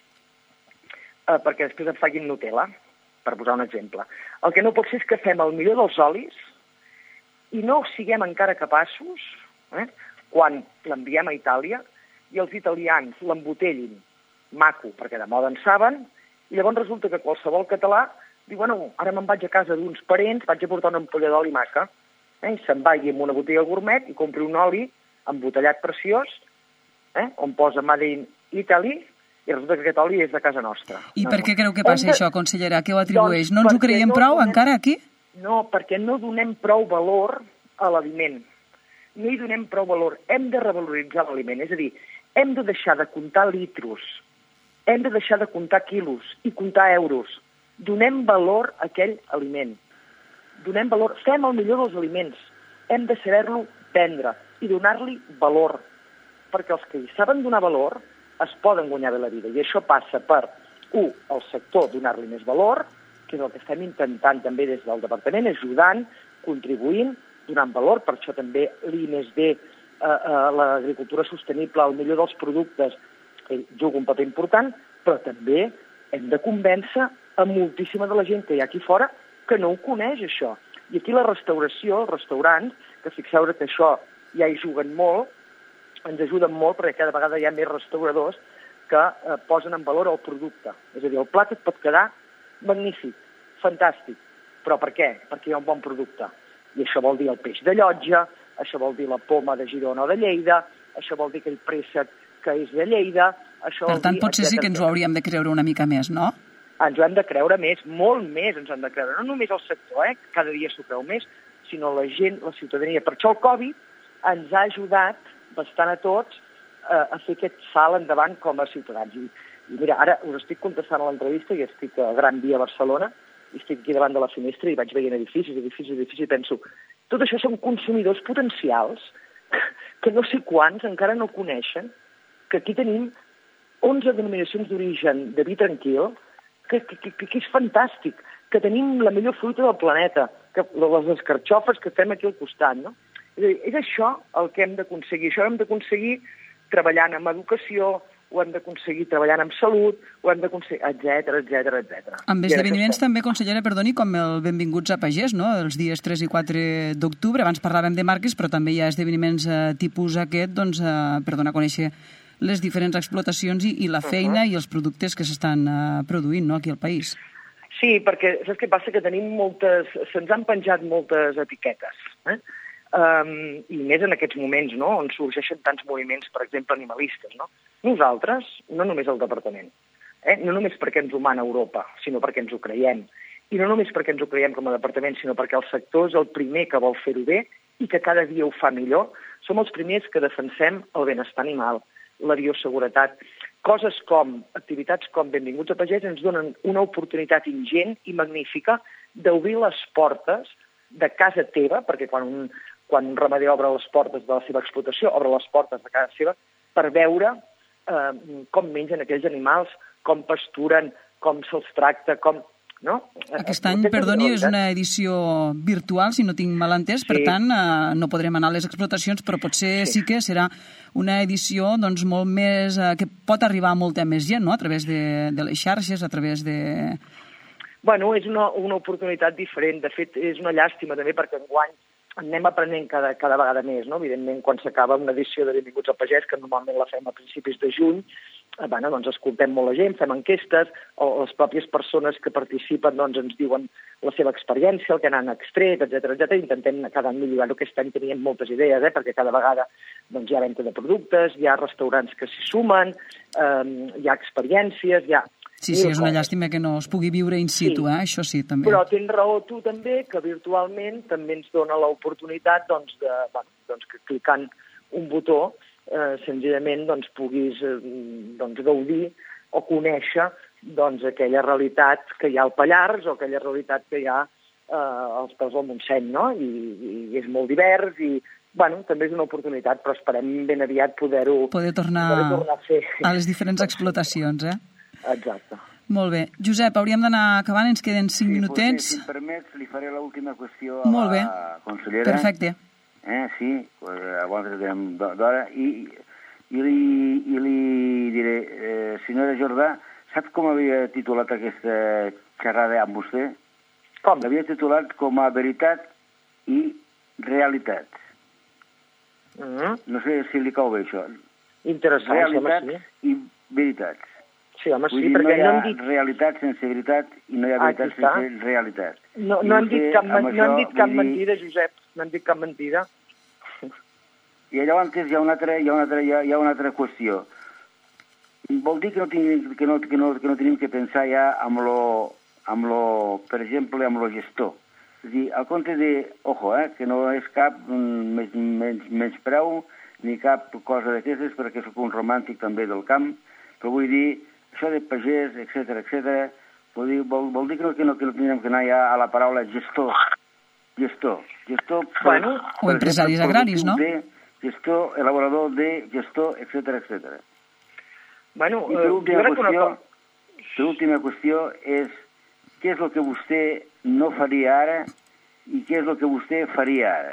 perquè després en facin Nutella, per posar un exemple. El que no pot ser és que fem el millor dels olis i no siguem encara capaços, eh, quan l'enviem a Itàlia, i els italians l'embotellin maco, perquè de moda en saben, i llavors resulta que qualsevol català diu, bueno, ara me'n vaig a casa d'uns parents, vaig a portar una ampolla d'oli maca, eh, i se'n vagi amb una botiga gourmet i compri un oli embotellat preciós, eh, on posa Made in Italy, i resulta que aquest oli és de casa nostra. I no, per què creu que passa de... això, consellera? Què ho atribueix? Doncs no ens ho creiem no prou donem... encara aquí? No, perquè no donem prou valor a l'aliment. No hi donem prou valor. Hem de revaloritzar l'aliment. És a dir, hem de deixar de comptar litros, hem de deixar de comptar quilos i comptar euros. Donem valor a aquell aliment. Donem valor, fem el millor dels aliments. Hem de saber-lo prendre i donar-li valor. Perquè els que hi saben donar valor es poden guanyar bé la vida. I això passa per, un, el sector donar-li més valor, que és el que estem intentant també des del departament, ajudant, contribuint, donant valor. Per això també l'I més D, eh, l'agricultura sostenible, el millor dels productes, que juga un paper important, però també hem de convèncer a moltíssima de la gent que hi ha aquí fora que no ho coneix, això. I aquí la restauració, els restaurants, que fixeu que això ja hi juguen molt, ens ajuden molt perquè cada vegada hi ha més restauradors que eh, posen en valor el producte. És a dir, el plat et pot quedar magnífic, fantàstic. Però per què? Perquè hi ha un bon producte. I això vol dir el peix de Llotja, això vol dir la poma de Girona o de Lleida, això vol dir aquell préssec que és de Lleida, això Per vol tant, dir, potser sí que ens ho hauríem de creure una mica més, no? Ens ho hem de creure més, molt més ens hem de creure. No només el sector, eh, que cada dia s'ho creu més, sinó la gent, la ciutadania. Per això el Covid ens ha ajudat bastant a tots eh, a fer aquest salt endavant com a ciutadans. I, i mira, ara us estic contestant a l'entrevista i estic a Gran Via a Barcelona, i estic aquí davant de la finestra i vaig veient edificis, edificis, edificis, i penso, tot això són consumidors potencials que no sé quants encara no coneixen, que aquí tenim onze denominacions d'origen de vi tranquil, que, que, que, que és fantàstic, que tenim la millor fruita del planeta, que les escarxofes que fem aquí al costat, no? És a dir, és això el que hem d'aconseguir. Això ho hem d'aconseguir treballant en educació, ho hem d'aconseguir treballant en salut, ho hem d'aconseguir, etcètera, etcètera, etcètera. Amb esdeveniments també, consellera, perdoni, com el Benvinguts a Pagès, no?, els dies tres i quatre d'octubre. Abans parlàvem de marques, però també hi ha esdeveniments eh, tipus aquest, doncs, eh, per donar a conèixer les diferents explotacions i, i la feina uh-huh. i els productes que s'estan uh, produint, no?, aquí al país. Sí, perquè saps què passa? Que tenim moltes... Se'ns han penjat moltes etiquetes, eh? Um, i més en aquests moments, no?, on sorgeixen tants moviments, per exemple, animalistes, no? Nosaltres, no només el departament, eh? no només perquè ens ho mana Europa, sinó perquè ens ho creiem. I no només perquè ens ho creiem com a departament, sinó perquè el sector és el primer que vol fer-ho bé i que cada dia ho fa millor. Som els primers que defensem el benestar animal, la bioseguretat. Coses com, activitats com Benvinguts a Pagès ens donen una oportunitat ingent i magnífica d'obrir les portes de casa teva, perquè quan un, quan un ramader obre les portes de la seva explotació, obre les portes de casa seva, per veure eh, com mengen aquells animals, com pasturen, com se'ls tracta, com... No? Aquest any, perdoni, és una edició virtual, si no tinc mal entès, sí. Per tant, eh, no podrem anar a les explotacions, però potser sí, sí que serà una edició doncs, molt més, eh, que pot arribar a molta més gent, no?, a través de, de les xarxes, a través de... Bueno, és una, una oportunitat diferent. De fet, és una llàstima també, perquè enguany anem aprenent cada, cada vegada més, no? Evidentment, quan s'acaba una edició de Benvinguts al Pagès, que normalment la fem a principis de juny, eh, bueno, doncs escoltem molt la gent, fem enquestes, o les pròpies persones que participen doncs, ens diuen la seva experiència, el que n'han extret, etcètera, etcètera. Intentem cada any millorar-ho. Aquest any teníem moltes idees, eh, perquè cada vegada doncs, hi ha venda de productes, hi ha restaurants que s'hi sumen, eh, hi ha experiències, hi ha... Sí, sí, és una llàstima que no es pugui viure in situ, sí. eh? Això sí, també. Però tens raó tu també, que virtualment també ens dona l'oportunitat doncs, de, bueno, doncs, que clicant un botó eh, senzillament doncs, puguis eh, doncs, gaudir o conèixer doncs, aquella realitat que hi ha al Pallars o aquella realitat que hi ha eh, als peus del Montseny, no? I, i és molt divers i bueno, també és una oportunitat, però esperem ben aviat poder-ho poder tornar, poder tornar a fer. A les diferents explotacions, eh? Exacte. Molt bé. Josep, hauríem d'anar acabant, ens queden cinc sí, minutets. Si em permets, li faré l'última qüestió a Molt bé. La consellera. Perfecte. Eh, sí, abans que tenim d'hora. I, i, li, I li diré, eh, senyora Jordà, sap com havia titulat aquesta xerrada amb vostè? Com? L'havia titulat com a veritat i realitat. Mm-hmm. No sé si li cau bé, això. Interessant, realitat home, sí. i veritats. Sí, home, Vull sí, dir, perquè no hi ha no hem dit... realitat sense veritat i no hi ha veritat sense realitat. No, no hem dit cap, no hem dit cap mentida, Josep, no hem dit cap mentida. I llavors hi ha una altra, hi ha una altra, hi ha, hi ha una altra qüestió. Vol dir que no, tinguin, que, no, que, no, que no tenim que pensar ja amb lo, amb lo, per exemple, amb lo gestor. És a dir, al compte de, ojo, eh, que no és cap menys, menys, menys preu ni cap cosa d'aquestes, perquè sóc un romàntic també del camp, però vull dir, això de pagès, etcètera, etcètera, vol dir, vol, vol dir que no, que no, que no tindrem que anar ja a la paraula gestor. Gestor. Gestor per, bueno, o empresaris agraris, no? De, gestor, elaborador de, gestor, etcètera, etcètera. Bueno, I per última, eh, qüestió, per última qüestió és què és el que vostè no faria ara i què és el que vostè faria ara?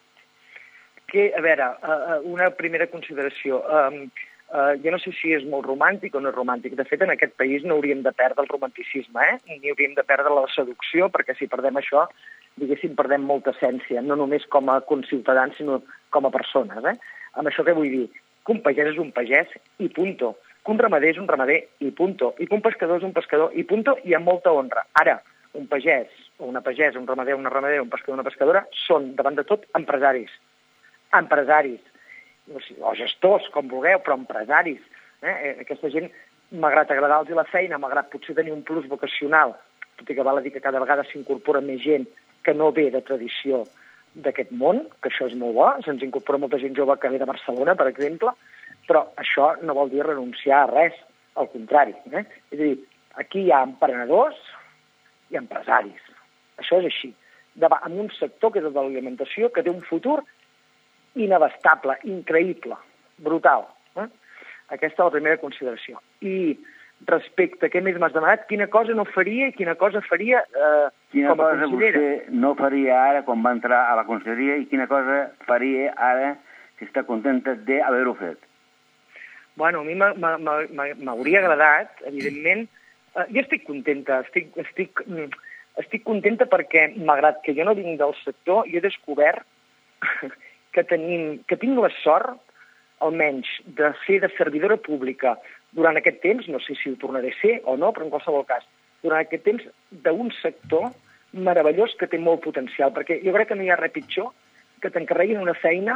Que, a veure, una primera consideració. Um, uh, jo no sé si és molt romàntic o no és romàntic. De fet, en aquest país no hauríem de perdre el romanticisme, eh? Ni hauríem de perdre la seducció, perquè si perdem això, diguéssim, perdem molta essència, no només com a conciutadans, sinó com a persones. Eh? Amb això què vull dir? Que un pagès és un pagès i punto. Que un ramader és un ramader i punto. I que un pescador és un pescador i punto, i amb molta honra. Ara, un pagès o una pagesa, un ramader, una ramadera, un pescador, una pescadora, són, davant de tot, empresaris. Empresaris, o gestors, com vulgueu, però empresaris. Eh? Aquesta gent, malgrat agradar-los la feina, malgrat potser tenir un plus vocacional, tot i que val a dir que cada vegada s'incorpora més gent que no ve de tradició d'aquest món, que això és molt bo, se'ns incorpora molta gent jove que ve de Barcelona, per exemple, però això no vol dir renunciar a res, al contrari. Eh? És a dir, aquí hi ha emprenedors i empresaris. Això és així. Davant, en un sector que és el de l'alimentació, que té un futur inabastable, increïble, brutal. Eh? Aquesta és la primera consideració. I respecte a què més m'has demanat, quina cosa no faria i quina cosa faria eh, quina com a cosa consellera. Vostè no faria ara quan va entrar a la conselleria i quina cosa faria ara si està contenta d'haver-ho fet? Bueno, a mi m'hauria agradat, evidentment. Eh, jo estic contenta, estic, estic, estic contenta perquè, malgrat que jo no vinc del sector, jo he descobert que, tenim, que tinc la sort, almenys, de ser de servidora pública durant aquest temps, no sé si ho tornaré a ser o no, però en qualsevol cas, durant aquest temps d'un sector meravellós que té molt potencial, perquè jo crec que no hi ha res pitjor que t'encarreguin una feina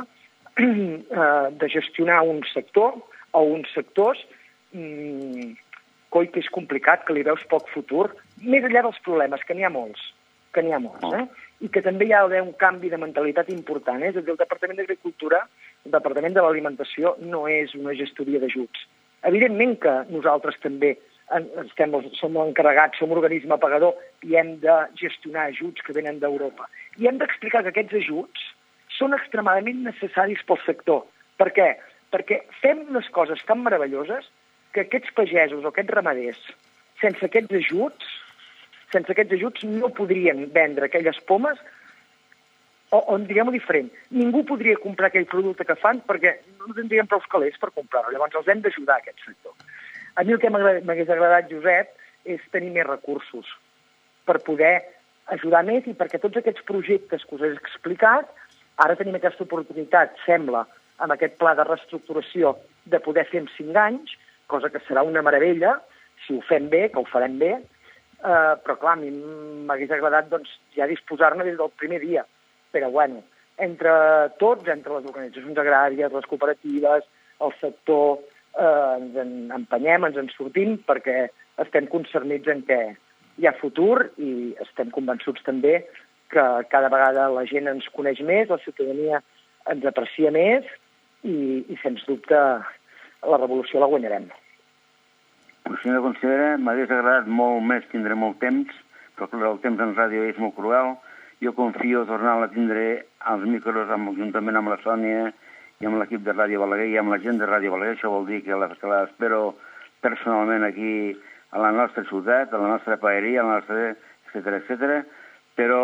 de gestionar un sector o uns sectors, mmm, coi que és complicat, que li veus poc futur, més enllà dels problemes, que n'hi ha molts, que n'hi ha molts, eh? I que també hi ha d'haver un canvi de mentalitat important. Eh? És a dir, el Departament d'Agricultura, el Departament de l'Alimentació, no és una gestoria d'ajuts. Evidentment que nosaltres també estem, som encarregats, som un organisme pagador i hem de gestionar ajuts que venen d'Europa. I hem d'explicar que aquests ajuts són extremadament necessaris pel sector. Per què? Perquè fem unes coses tan meravelloses que aquests pagesos o aquests ramaders, sense aquests ajuts, sense aquests ajuts no podrien vendre aquelles pomes, o, o diguem-ho diferent, ningú podria comprar aquell producte que fan perquè no tindrien prou calés per comprar-ho. Llavors els hem d'ajudar a aquest sector. A mi el que m'hagués agradat, Josep, és tenir més recursos per poder ajudar més i perquè tots aquests projectes que us he explicat, ara tenim aquesta oportunitat, sembla, amb aquest pla de reestructuració de poder fer en cinc anys, cosa que serà una meravella, si ho fem bé, que ho farem bé, eh, però clar, a mi m'hagués agradat doncs, ja disposar-ne des del primer dia. Però bueno, entre tots, entre les organitzacions agràries, les cooperatives, el sector, eh, ens en empenyem, ens en sortim, perquè estem concernits en què hi ha futur i estem convençuts també que cada vegada la gent ens coneix més, la ciutadania ens aprecia més i, i sens dubte, la revolució la guanyarem. Pues, senyora consellera, m'hagués agradat molt més tindre molt temps, però el temps en ràdio és molt cruel. Jo confio tornar a tindre als micros amb, juntament amb la Sònia i amb l'equip de Ràdio Balaguer i amb la gent de Ràdio Balaguer. Això vol dir que l'espero personalment aquí a la nostra ciutat, a la nostra paeria, a la nostra, etcètera, etcètera. Però,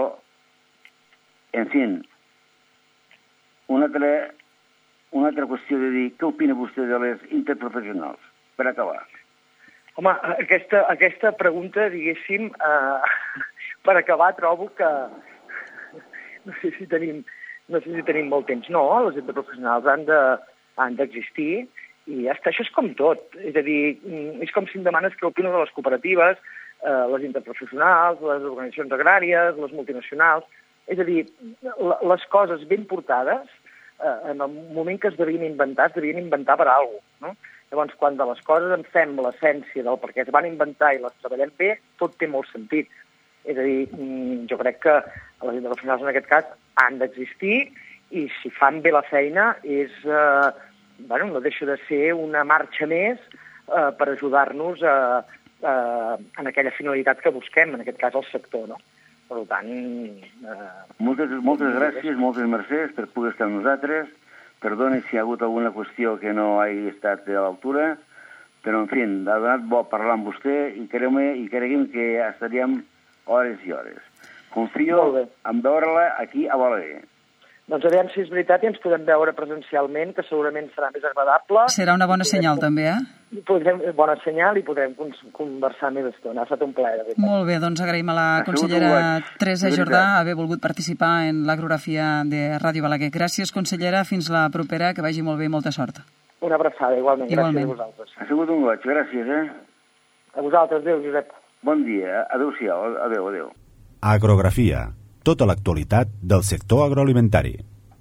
en fi, una altra, una altra qüestió de dir què opina vostè de les interprofessionals, per acabar. Home, aquesta, aquesta pregunta, diguéssim, eh, per acabar trobo que no sé si tenim, no sé si tenim molt temps. No, les interprofessionals han de, han d'existir i ja està. Això és com tot. És a dir, és com si em demanes què opino de les cooperatives, eh, les interprofessionals, les organitzacions agràries, les multinacionals. És a dir, les coses ben portades, eh, en el moment que es devien inventar, es devien inventar per alguna cosa, no? Llavors, quan de les coses en fem l'essència del per què es van inventar i les treballem bé, tot té molt sentit. És a dir, jo crec que les interprofessionals en aquest cas han d'existir i si fan bé la feina és, eh, bueno, no deixa de ser una marxa més eh, per ajudar-nos a, a, en aquella finalitat que busquem, en aquest cas el sector, no? Per tant... Eh, moltes, moltes gràcies, moltes mercès per poder estar amb nosaltres. Perdoni si hi ha hagut alguna qüestió que no hagi estat a l'altura, però, en fi, ha donat bo parlar amb vostè i creu-me, i creguem que estaríem hores i hores. Confio en veure-la aquí a Balaguer. Doncs aviam si és veritat i ens podem veure presencialment, que segurament serà més agradable. Serà una bona senyal, també, eh? Podrem, bona senyal i podrem conversar més estona. Ha estat un plaer. Molt bé, doncs agraïm a la consellera Teresa Jordà haver volgut participar en l'agorafia de Ràdio Balaguer. Gràcies, consellera. Fins la propera. Que vagi molt bé i molta sort. Una abraçada, igualment. igualment. Gràcies a vosaltres. Ha sigut un goig. Gràcies, eh? A vosaltres. Adéu, Josep. Bon dia. Adéu-siau. Adéu, adéu. Agrografia. Tota l'actualitat del sector agroalimentari.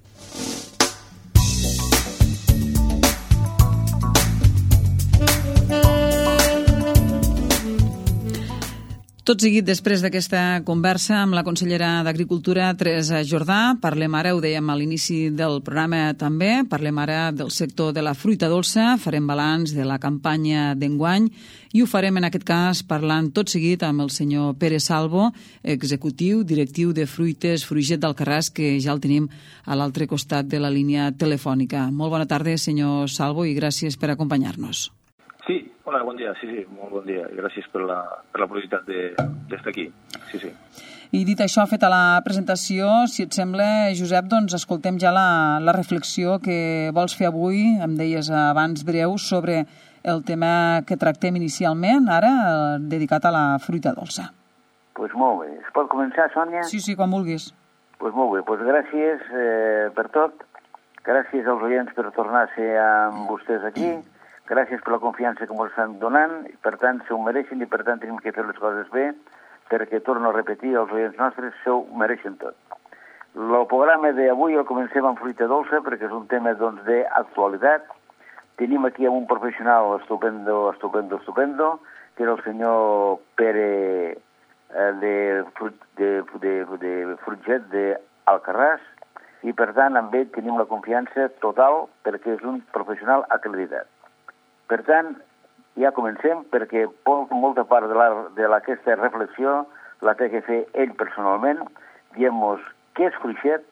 Tot seguit, després d'aquesta conversa amb la consellera d'Agricultura, Teresa Jordà, parlem ara, ho dèiem a l'inici del programa també, parlem ara del sector de la fruita dolça, farem balanç de la campanya d'enguany i ho farem en aquest cas parlant tot seguit amb el senyor Pere Salvo, executiu, directiu de Fruites Fruget d'Alcarràs, que ja el tenim a l'altre costat de la línia telefònica. Molt bona tarda, senyor Salvo, i gràcies per acompanyar-nos. Sí, hola, bon dia, sí, sí, molt bon dia, i gràcies per la, per la possibilitat d'estar aquí, sí, sí. I dit això, feta la presentació, si et sembla, Josep, doncs escoltem ja la, la reflexió que vols fer avui, em deies abans breu, sobre el tema que tractem inicialment, ara, dedicat a la fruita dolça. Doncs pues molt bé. Es pot començar, Sònia? Sí, sí, quan vulguis. Doncs pues molt bé, doncs pues gràcies eh, per tot, gràcies als oients per tornar a ser amb vostès aquí, gràcies per la confiança que ens estan donant, i per tant se ho mereixen i per tant tenim que fer les coses bé, perquè, torno a repetir, els oients nostres se ho mereixen tot. El programa d'avui el comencem amb fruita dolça, perquè és un tema doncs, d'actualitat. Tenim aquí un professional estupendo, estupendo, estupendo, que és el senyor Pere eh, de, de, de, de Fruget d'Alcarràs, i per tant amb ell tenim la confiança total perquè és un professional acreditat. Per tant, ja comencem, perquè molta part de aquesta reflexió la té que fer ell personalment, dient-nos què és Fruget,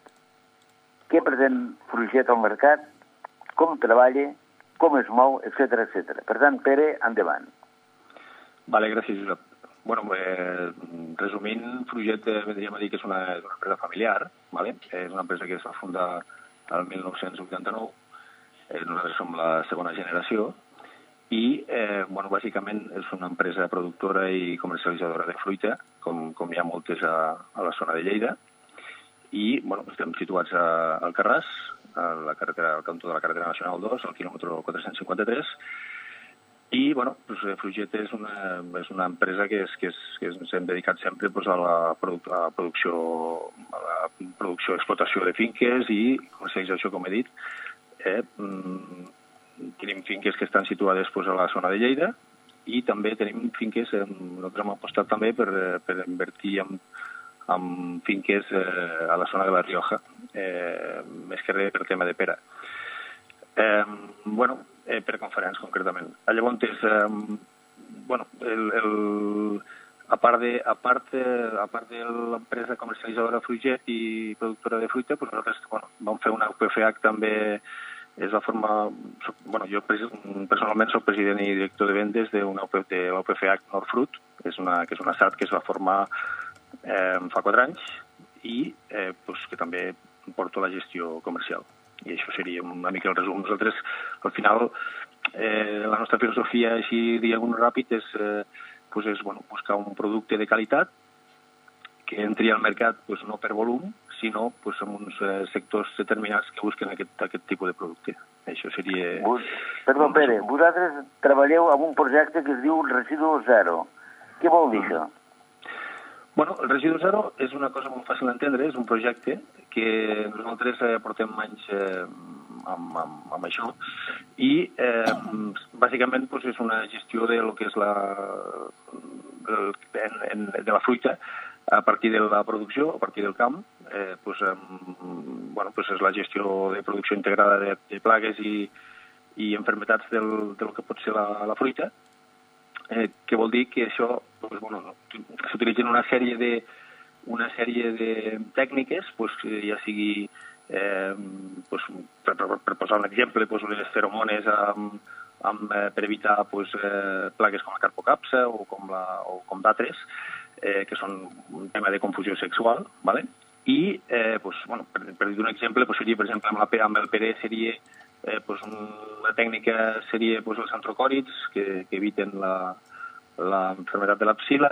què pretén Fruget al mercat, com treballa, com es mou, etcètera, etcètera. Per tant, Pere, endavant. Vale, gràcies, Josep. Bueno, eh, resumint, Fruget eh, vendríem a dir que és una, és una empresa familiar, vale? És una empresa que es va fundar el mil nou-cents vuitanta-nou, eh, nosaltres som la segona generació, i, eh, bueno, bàsicament és una empresa productora i comercialitzadora de fruita, com, com hi ha moltes a, a la zona de Lleida, i, bueno, estem situats a Alcarràs, a la carretera, al cantó de la carretera nacional dos, al quilòmetre quatre-cents cinquanta-tres, i, bueno, pues, Fruget és una, és una empresa que, és, que, és, que ens hem dedicat sempre pues, a, la produ a, la producció, a la producció, explotació de finques i comercialització, com he dit. Eh, mm, tenim finques que estan situades pues, a la zona de Lleida i també tenim finques, eh, nosaltres hem apostat també per, per invertir en, en finques eh, a la zona de la Rioja, eh, més que res per tema de pera. Eh, bueno, eh, per conferències concretament. Llavors, eh, bueno, el, el, a part de, a part de, a part de l'empresa comercialitzadora Fruget i productora de fruita, pues nosaltres bueno, vam fer una U P F H també. És la forma... Bueno, jo personalment soc president i director de vendes de la U P F H Nordfruit, és una, que és una S A T que es va formar eh, fa quatre anys i eh, pues, que també porto la gestió comercial. I això seria una mica el resum. Nosaltres, al final, eh, la nostra filosofia, així diguem ràpid, és, eh, pues és bueno, buscar un producte de qualitat que entri al mercat pues, no per volum, sinó pues, en uns eh, sectors determinats que busquen aquest, aquest tipus de producte. Això seria... Vos, perdó, Pere, vosaltres treballeu amb un projecte que es diu Residu Zero. Què vol dir això? Bueno, el Residu Zero és una cosa molt fàcil d'entendre, és un projecte que nosaltres eh, portem anys eh, amb, amb, amb això i eh, bàsicament pues, és una gestió de lo que és la, el, en, en, de la fruita a partir de la producció, a partir del camp, eh, pues, eh, bueno, pues és la gestió de producció integrada de, de plagues i, i enfermetats del, del que pot ser la, la fruita, eh, que vol dir que això, doncs, bueno, s'utilitzen una sèrie de una sèrie de tècniques, doncs, ja sigui, eh, doncs, per, per, per posar un exemple, doncs, les feromones amb, amb, eh, per evitar doncs, eh, plagues com la carpocapsa o com, la, o com d'altres, eh, que són un tema de confusió sexual, ¿vale? I, eh, pues, bueno, per, per dir un exemple, pues, seria, per exemple, amb, la, amb el peré seria eh, pues, una tècnica seria pues, els antrocòrids, que, que eviten la, la enfermedad de la psila,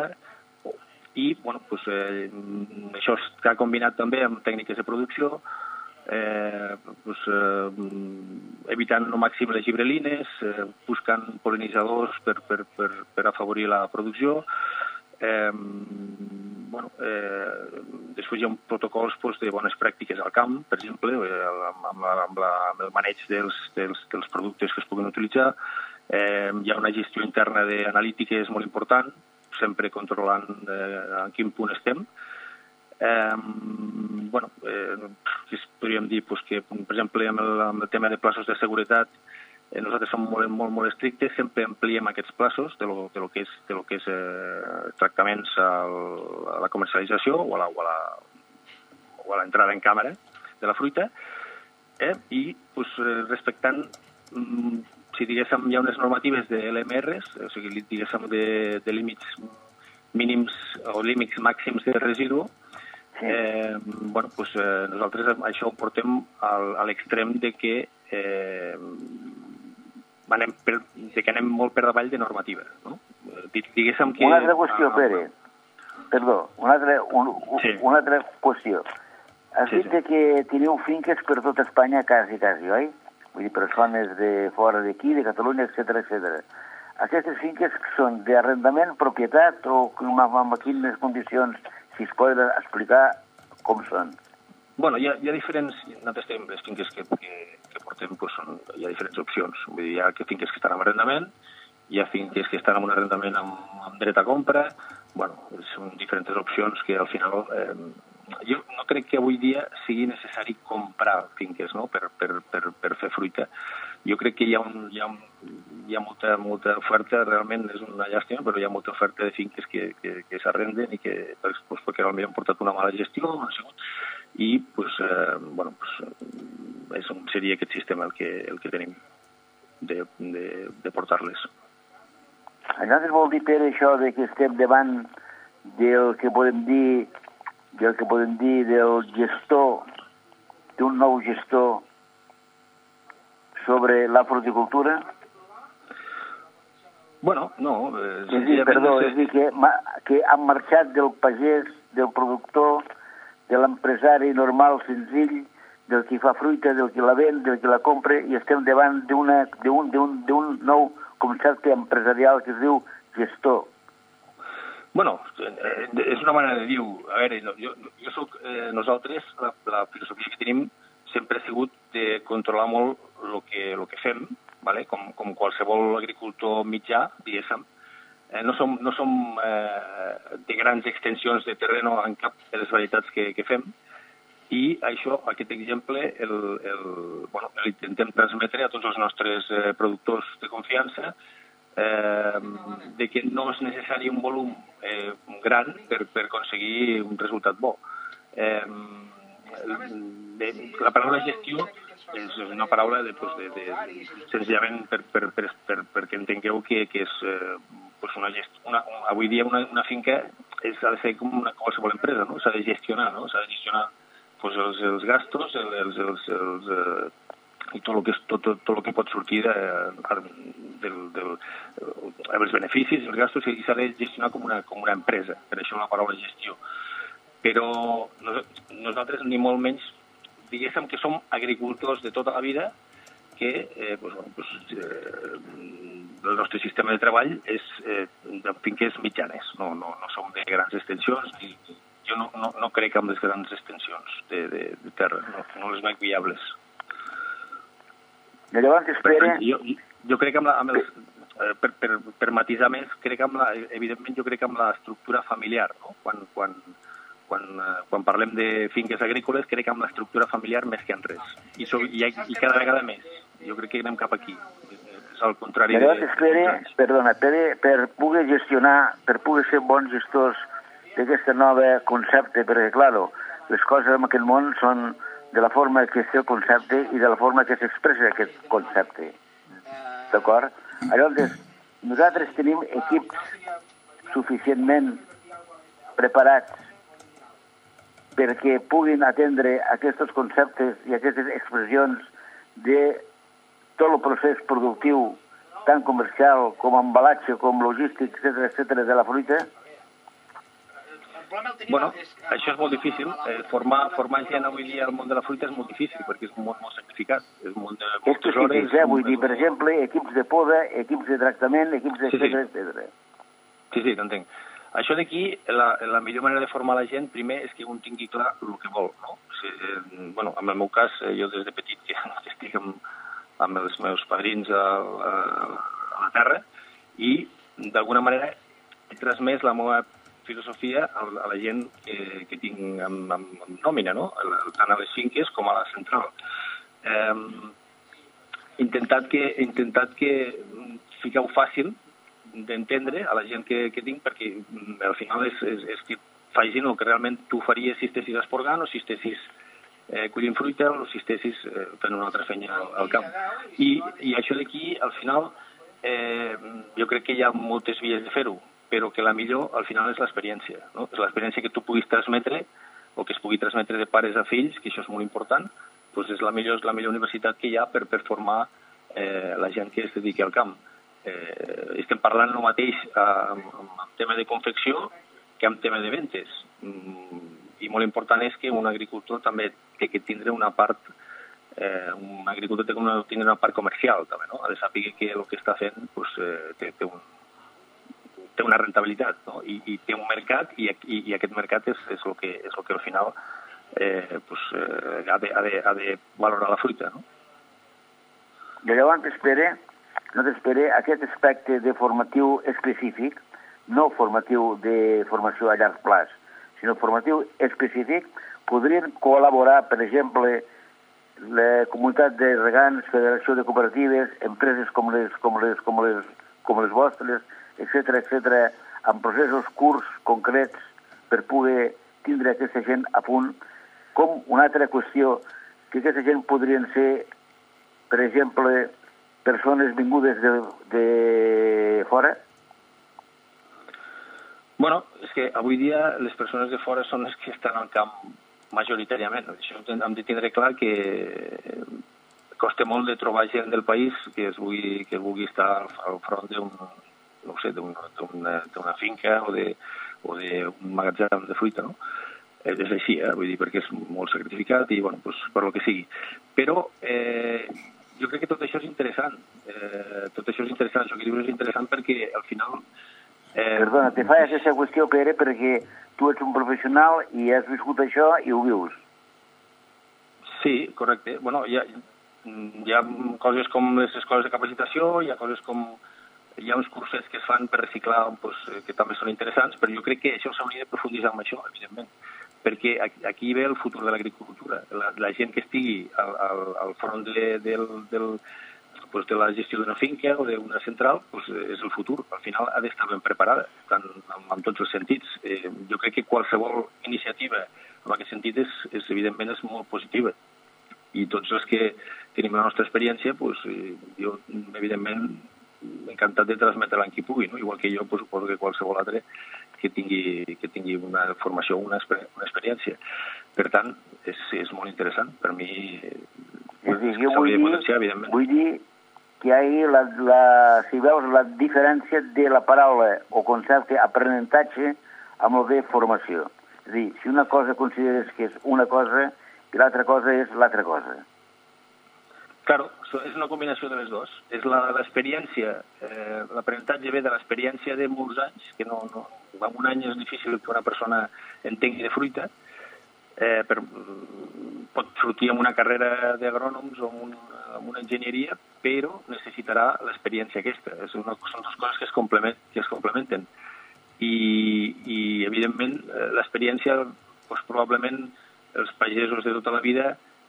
i bueno, pues, eh, això està combinat també amb tècniques de producció, eh, pues, eh, evitant al màxim les gibrelines, eh, buscant pol·linitzadors per, per, per, per afavorir la producció. Eh, bueno, eh, després hi ha protocols pues, de bones pràctiques al camp, per exemple, eh, amb, amb, la, amb, la, amb el maneig dels, dels, dels productes que es puguin utilitzar. Eh, hi ha una gestió interna d'analítiques molt important, sempre controlant eh, en quin punt estem. Eh, bueno, eh, podríem dir pues, que, per exemple, amb el, amb el tema de plaços de seguretat, eh, nosaltres som molt, molt, molt estrictes, sempre ampliem aquests plaços de lo, de lo que és, de lo que és eh, tractaments al, a la comercialització o a la, o a la, o a l'entrada en càmera de la fruita, eh, i pues, respectant mm, si diguéssim, hi ha unes normatives de L M Rs, o sigui, diguéssim, de, de límits mínims o límits màxims de residu, eh, bueno, pues, eh, nosaltres això ho portem al, a l'extrem de que eh, anem per, de que anem molt per davall de normativa, no? Diguéssim que... Una altra qüestió, ah, Pere. Perdó, una altra, un, sí. una altra qüestió. Has sí, dit sí. que teniu finques per tot Espanya, quasi, quasi, oi? Vull dir, persones de fora d'aquí, de Catalunya, etcètera, etcètera. Aquestes finques són d'arrendament, propietat, o amb quines condicions, si es poden explicar com són? Bueno, hi ha, hi ha diferents... Nosaltres tenim les finques que, que, que portem, pues, són, hi ha diferents opcions. Vull dir, hi ha finques que estan en arrendament, hi ha finques que estan en un arrendament amb, amb dret a compra. Bueno, són diferents opcions que al final... Eh, jo no crec que avui dia sigui necessari comprar finques, no?, per, per, per, per fer fruita. Jo crec que hi ha, un, hi ha, un, hi ha molta, molta oferta, realment és una llàstima, però hi ha molta oferta de finques que, que, que s'arrenden i que, pues, perquè realment han portat una mala gestió, no han sigut, i pues, eh, bueno, pues, és un, seria aquest sistema el que, el que tenim de, de, de portar-les. Llavors vol dir, Pere, això de que estem davant del que podem dir del que podem dir del gestor, d'un nou gestor sobre la fruticultura? Bueno, no. Eh, és dir, perdó, és dir, que, que han marxat del pagès, del productor, de l'empresari normal, senzill, del qui fa fruita, del qui la ven, del qui la compra, i estem davant d'un nou concepte empresarial que es diu gestor. Bueno, eh, és una manera de dir, a veure, jo, jo soc, eh, nosaltres, la, la filosofia que tenim sempre ha sigut de controlar molt el que, lo que fem, ¿vale? com, com qualsevol agricultor mitjà, diguéssim. Eh, no som, no som eh, de grans extensions de terreno en cap de les varietats que, que fem, i això, aquest exemple, el, el, bueno, l'intentem transmetre a tots els nostres eh, productors de confiança, Eh, de que no és necessari un volum eh, gran per, per aconseguir un resultat bo. Eh, de, la paraula gestió és una paraula de, pues, de, de, senzillament per, per, per, per, perquè entengueu que, que és eh, pues una gest, una, avui dia una, una finca és, ha de ser com una qualsevol empresa, no? S'ha de gestionar, no? S'ha de gestionar pues, els, els gastos, els, els, els, els eh, i tot el que, tot, tot, tot el que pot sortir de, del, del, els beneficis, els gastos, i s'ha de gestionar com una, com una empresa, per això la paraula gestió. Però nosaltres ni molt menys, diguéssim que som agricultors de tota la vida, que eh, pues, bueno, pues, eh, el nostre sistema de treball és eh, de finques mitjanes, no, no, no som de grans extensions, i jo no, no, no crec en les grans extensions de, de, de terra, no, no les veig viables. I llavors espera... Jo, jo crec que amb, la, amb els, per, per, per matisar més, crec que amb la, evidentment jo crec que amb l'estructura familiar, no? Quan, quan, quan, quan parlem de finques agrícoles, crec que amb l'estructura familiar més que en res. I, so, i, i cada vegada més. Jo crec que anem cap aquí. És al contrari Però, de... espere, perdona, per, per poder gestionar, per poder ser bons gestors d'aquest nou concepte, perquè, clar, les coses en aquest món són de la forma que és el concepte i de la forma que s'expressa aquest concepte. D'acord? Llavors, nosaltres tenim equips suficientment preparats perquè puguin atendre aquests conceptes i aquestes expressions de tot el procés productiu, tant comercial com embalatge, com logístic, etcètera, etcètera, de la fruita? Bueno, això és molt difícil. Eh, formar, formar gent avui dia al món de la fruita és molt difícil, perquè és un món molt sacrificat. És un món de moltes hores... Específics, eh? Vull dir, per exemple, equips de poda, equips de tractament, equips de... Sí, sí. etcètera. Sí, sí, t'entenc. Això d'aquí, la, la millor manera de formar la gent, primer, és que un tingui clar el que vol, no? O sigui, eh, bueno, en el meu cas, eh, jo des de petit que estic amb, amb els meus padrins a, a, a la terra i, d'alguna manera, he transmès la meva filosofia a, a la gent que, que tinc amb, amb, amb nòmina, no? Tant a les finques com a la central. Eh, intentat que, intentat que fiqueu fàcil d'entendre a la gent que, que tinc, perquè al final és, és, és que facin el que realment tu faries si estessis esporgant o si estessis eh, collint fruita o si estessis eh, fent una altra feina al, al camp. I, i això d'aquí, al final, eh, jo crec que hi ha moltes vies de fer-ho, però que la millor, al final, és l'experiència, no? És l'experiència que tu puguis transmetre o que es pugui transmetre de pares a fills, que això és molt important, doncs és la millor, és la millor universitat que hi ha per, per formar eh, la gent que es dediqui al camp. Eh, estem parlant el mateix amb, amb tema de confecció que amb tema de ventes. Mm, I molt important és que un agricultor també té que tindre una part, eh, un agricultor té que tindre una part comercial també, no? Ha de saber que el que està fent pues, eh, té, té, un, té una rentabilitat, no? I, i té un mercat i, i, i aquest mercat és, és, el que, és el que al final eh, pues, eh, ha, de, ha, de, ha de valorar la fruita, no? I llavors espera no t'espera aquest aspecte de formatiu específic, no formatiu de formació a llarg plaç, sinó formatiu específic, podrien col·laborar, per exemple, la comunitat de regants, federació de cooperatives, empreses com les, com les, com les, com les vostres, etcètera, etcètera, amb processos curts, concrets, per poder tindre aquesta gent a punt, com una altra qüestió, que aquesta gent podrien ser, per exemple, persones vingudes de, de fora? Bueno, és que avui dia les persones de fora són les que estan al camp majoritàriament. Això hem de tindre clar que costa molt de trobar gent del país que es vulgui, que vulgui estar al front d'un, no sé, d'una finca o d'un magatzem de fruita, no? És així, eh? Vull dir, perquè és molt sacrificat i, bueno, doncs, per lo que sigui. Però eh, jo crec que tot això és interessant. Eh, tot això és interessant, això que dius és interessant perquè al final... Eh... Perdona, te faig aquesta qüestió, Pere, perquè tu ets un professional i has viscut això i ho vius. Sí, correcte. Bueno, hi ha, hi ha coses com les escoles de capacitació, hi ha coses com... Hi ha uns cursets que es fan per reciclar doncs, que també són interessants, però jo crec que això s'hauria de profunditzar en això, evidentment. Perquè aquí ve el futur de l'agricultura. La, la gent que estigui al, al, al front de, del, del, pues de la gestió d'una finca o d'una central pues és el futur. Al final ha d'estar ben preparada, tant en, en tots els sentits. Eh, jo crec que qualsevol iniciativa en aquest sentit és, és evidentment és molt positiva. I tots els que tenim la nostra experiència, pues, jo evidentment encantat de transmetre-la en qui pugui, no? Igual que jo pues, suposo que qualsevol altre que tingui, que tingui una formació o una, una experiència. Per tant, és, és molt interessant. Per mi s'hauria de potenciar, evidentment. Vull dir que hi ha la, la, si veus la diferència de la paraula o concepte aprenentatge amb el de formació. És a dir, si una cosa consideres que és una cosa i l'altra cosa és l'altra cosa. Claro, és una combinació de les dues. És l'experiència, eh, l'aprenentatge ve de l'experiència de molts anys, que no, no, en un any és difícil que una persona entengui de fruita, eh, per, pot sortir amb una carrera d'agrònoms o amb, un, amb una enginyeria, però necessitarà l'experiència aquesta. És una, són dues coses que es, complement, que es complementen. I, i evidentment, l'experiència, doncs, probablement els pagesos de tota la vida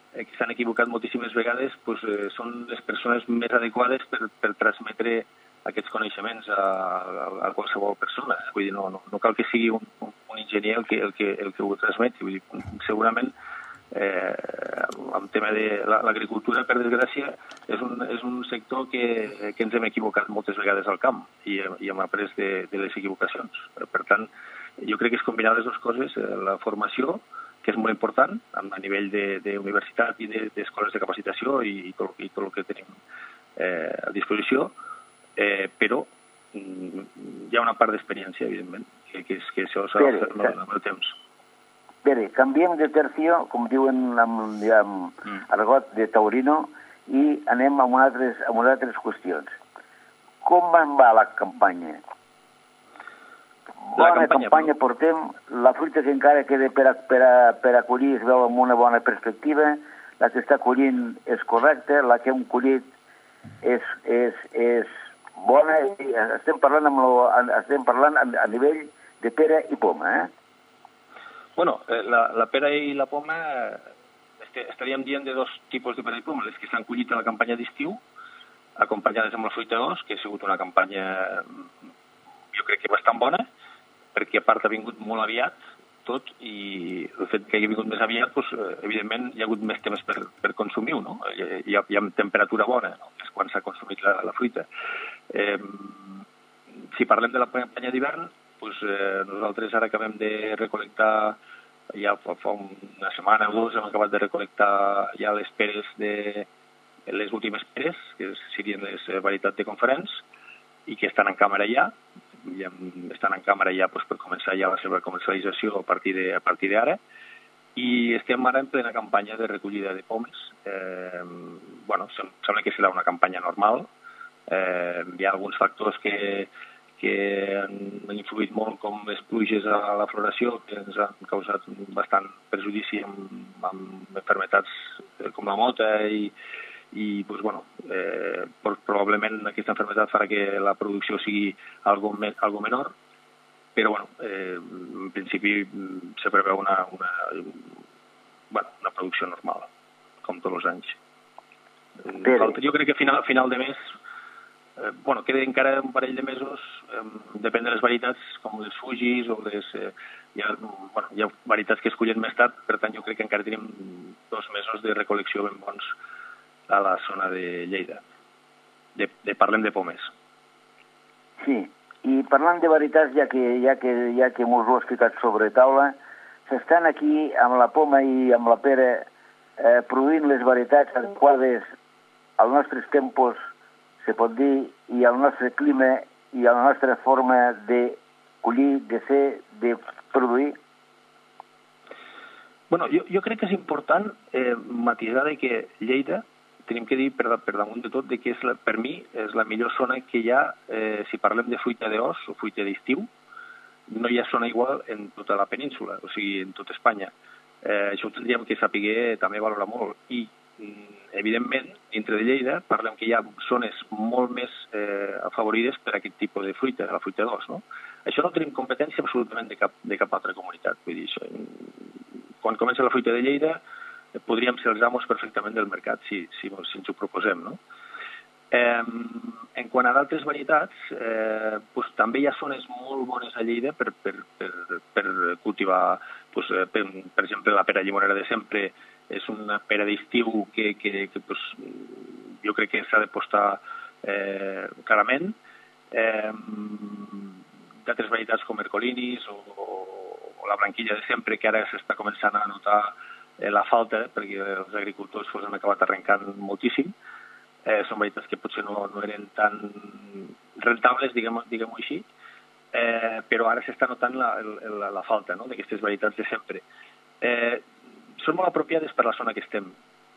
eh, que s'han equivocat moltíssimes vegades, doncs, eh, són les persones més adequades per, per transmetre aquests coneixements a, a, a qualsevol persona. Vull dir, no, no, no cal que sigui un, un, un enginyer el que, el que, el que ho transmeti. Vull dir, segurament, eh, en tema de l'agricultura, per desgràcia, és un, és un sector que, que ens hem equivocat moltes vegades al camp i, i hem après de, de les equivocacions. Per tant, jo crec que és combinar les dues coses, la formació, que és molt important a nivell d'universitat i d'escoles de capacitació i, i, tot, i tot el que tenim eh, a disposició, eh, però hi ha una part d'experiència, evidentment, que, que, és, que això s'ha de fer amb el temps. Bé, canviem de tercio, com diuen amb, amb mm. argot de taurino, i anem amb altres, amb altres qüestions. Com va la campanya? Bona la campanya, campanya però... portem, la fruita que encara queda per a, per, a, per a collir es veu amb una bona perspectiva, la que està collint és correcta, la que hem collit és, és, és bona, i estem parlant, amb lo, estem parlant a, a nivell de pera i poma, eh? Bueno, la, la pera i la poma, este, estaríem dient de dos tipus de pera i poma, les que s'han collit a la campanya d'estiu, acompanyades amb la fruita d'os, que ha sigut una campanya, jo crec que bastant bona, perquè a part ha vingut molt aviat tot, i el fet que hagi vingut més aviat, doncs, evidentment hi ha hagut més temps per, per consumir-ho, no? Hi ha, hi ha temperatura bona, no? És quan s'ha consumit la, la fruita. Eh, si parlem de la campanya d'hivern, doncs, eh, nosaltres ara acabem de recol·lectar, ja fa, fa una setmana o dues hem acabat de recol·lectar ja les peres de les últimes peres, que serien les varietats de conferents, i que estan en càmera ja, ja estan en càmera ja doncs, per començar ja la seva comercialització a partir de, a partir d'ara, i estem ara en plena campanya de recollida de pomes. Eh, bueno, sembla que serà una campanya normal. Eh, hi ha alguns factors que, que han influït molt, com les pluges a la floració, que ens han causat bastant perjudici amb, amb enfermetats com la mota i i pues, bueno, eh, probablement aquesta enfermedad farà que la producció sigui algo, me, algo menor, però bueno, eh, en principi se preveu una, una, bueno, una producció normal, com tots els anys. Falta, jo crec que a final, final de mes, eh, bueno, queda encara un parell de mesos, eh, depèn de les varietats, com les Fujis o les... Eh, hi, ha, bueno, hi ha varietats que es collen més tard, per tant jo crec que encara tenim dos mesos de recol·lecció ben bons a la zona de Lleida. De, de, parlem de pomes. Sí, i parlant de varietats, ja que, ja que, ja que mos ho has ficat sobre taula, s'estan aquí amb la poma i amb la pera eh, produint les varietats adequades als nostres tempos, se pot dir, i al nostre clima i a la nostra forma de collir, de fer, de produir? Bueno, jo, jo crec que és important eh, matisar de que Lleida tenim que dir, per, per damunt de tot, de que és la, per mi és la millor zona que hi ha, eh, si parlem de fruita d'os o fruita d'estiu, no hi ha zona igual en tota la península, o sigui, en tota Espanya. Eh, això ho tindríem que saber també valorar molt. I, evidentment, dintre de Lleida, parlem que hi ha zones molt més eh, afavorides per a aquest tipus de fruita, la fruita d'os, no? Això no tenim competència absolutament de cap, de cap altra comunitat. Vull dir, això, quan comença la fruita de Lleida, podríem ser els amos perfectament del mercat, si, si, si ens ho proposem, no? Eh, en quant a d'altres varietats, eh, pues, també hi ha zones molt bones a Lleida per, per, per, per cultivar, pues, per, per exemple, la pera llimonera de sempre és una pera d'estiu que, que, que pues, jo crec que s'ha de postar eh, clarament. Eh, d'altres varietats com Ercolinis o, o, o la branquilla de sempre, que ara s'està començant a notar la falta, perquè els agricultors fos han acabat arrencant moltíssim. Eh, són varietats que potser no, no eren tan rentables, diguem-ho diguem així, eh, però ara s'està notant la, la, la falta, no?, d'aquestes varietats de sempre. Eh, són molt apropiades per la zona que estem.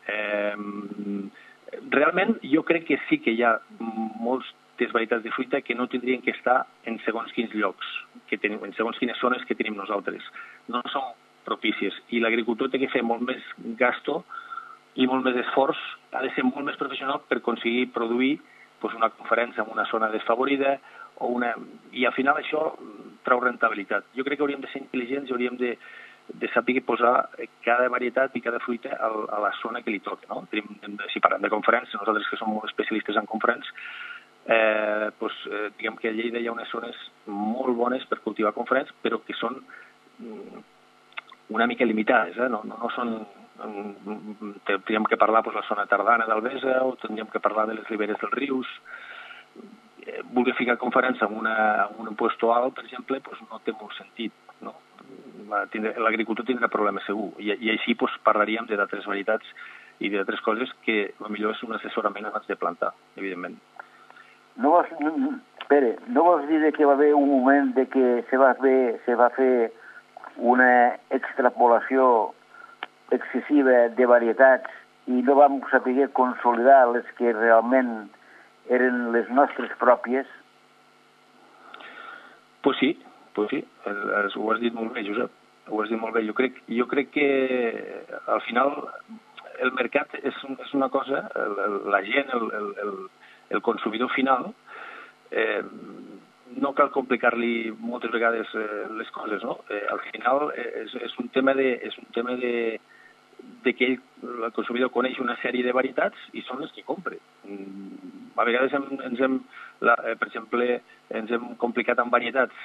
Eh, realment, jo crec que sí que hi ha moltes varietats de fruita que no tindrien que estar en segons quins llocs, que tenim, en segons quines zones que tenim nosaltres. No són propícies, i l'agricultor té que fer molt més gasto i molt més esforç, ha de ser molt més professional per aconseguir produir doncs, una conferència en una zona desfavorida, o una... i al final això trau rentabilitat. Jo crec que hauríem de ser intel·ligents i hauríem de, de saber posar cada varietat i cada fruita a, a la zona que li toca, no? Si parlem de conferències, nosaltres que som molt especialistes en conferències, eh, doncs, eh, diguem que a Lleida hi ha unes zones molt bones per cultivar conferències, però que són una mica limitades, eh? no, no, no són... Tindríem que parlar doncs, la zona tardana d'Albesa o tindríem que parlar de les riberes dels rius. Voler ficar conferència en, una, en un puesto alt, per exemple, doncs no té molt sentit. No? L'agricultor tindrà problemes segur. I, i així doncs, parlaríem d'altres varietats i d'altres coses que potser és un assessorament abans de plantar, evidentment. No vols, no, Pere, no vols dir que va haver un moment de que se va fer, se va fer una extrapolació excessiva de varietats i no vam saber consolidar les que realment eren les nostres pròpies? Pues sí, pues sí. Ho has dit molt bé, Josep. Ho has dit molt bé. Jo crec, jo crec que al final el mercat és, és una cosa, la gent, el, el, el consumidor final, eh, no cal complicar-li moltes vegades eh, les coses, no? Eh, al final és, és un tema de, és un tema de, de que ell, el consumidor coneix una sèrie de varietats i són les que compra. A vegades hem, ens hem, la, eh, per exemple, ens hem complicat amb varietats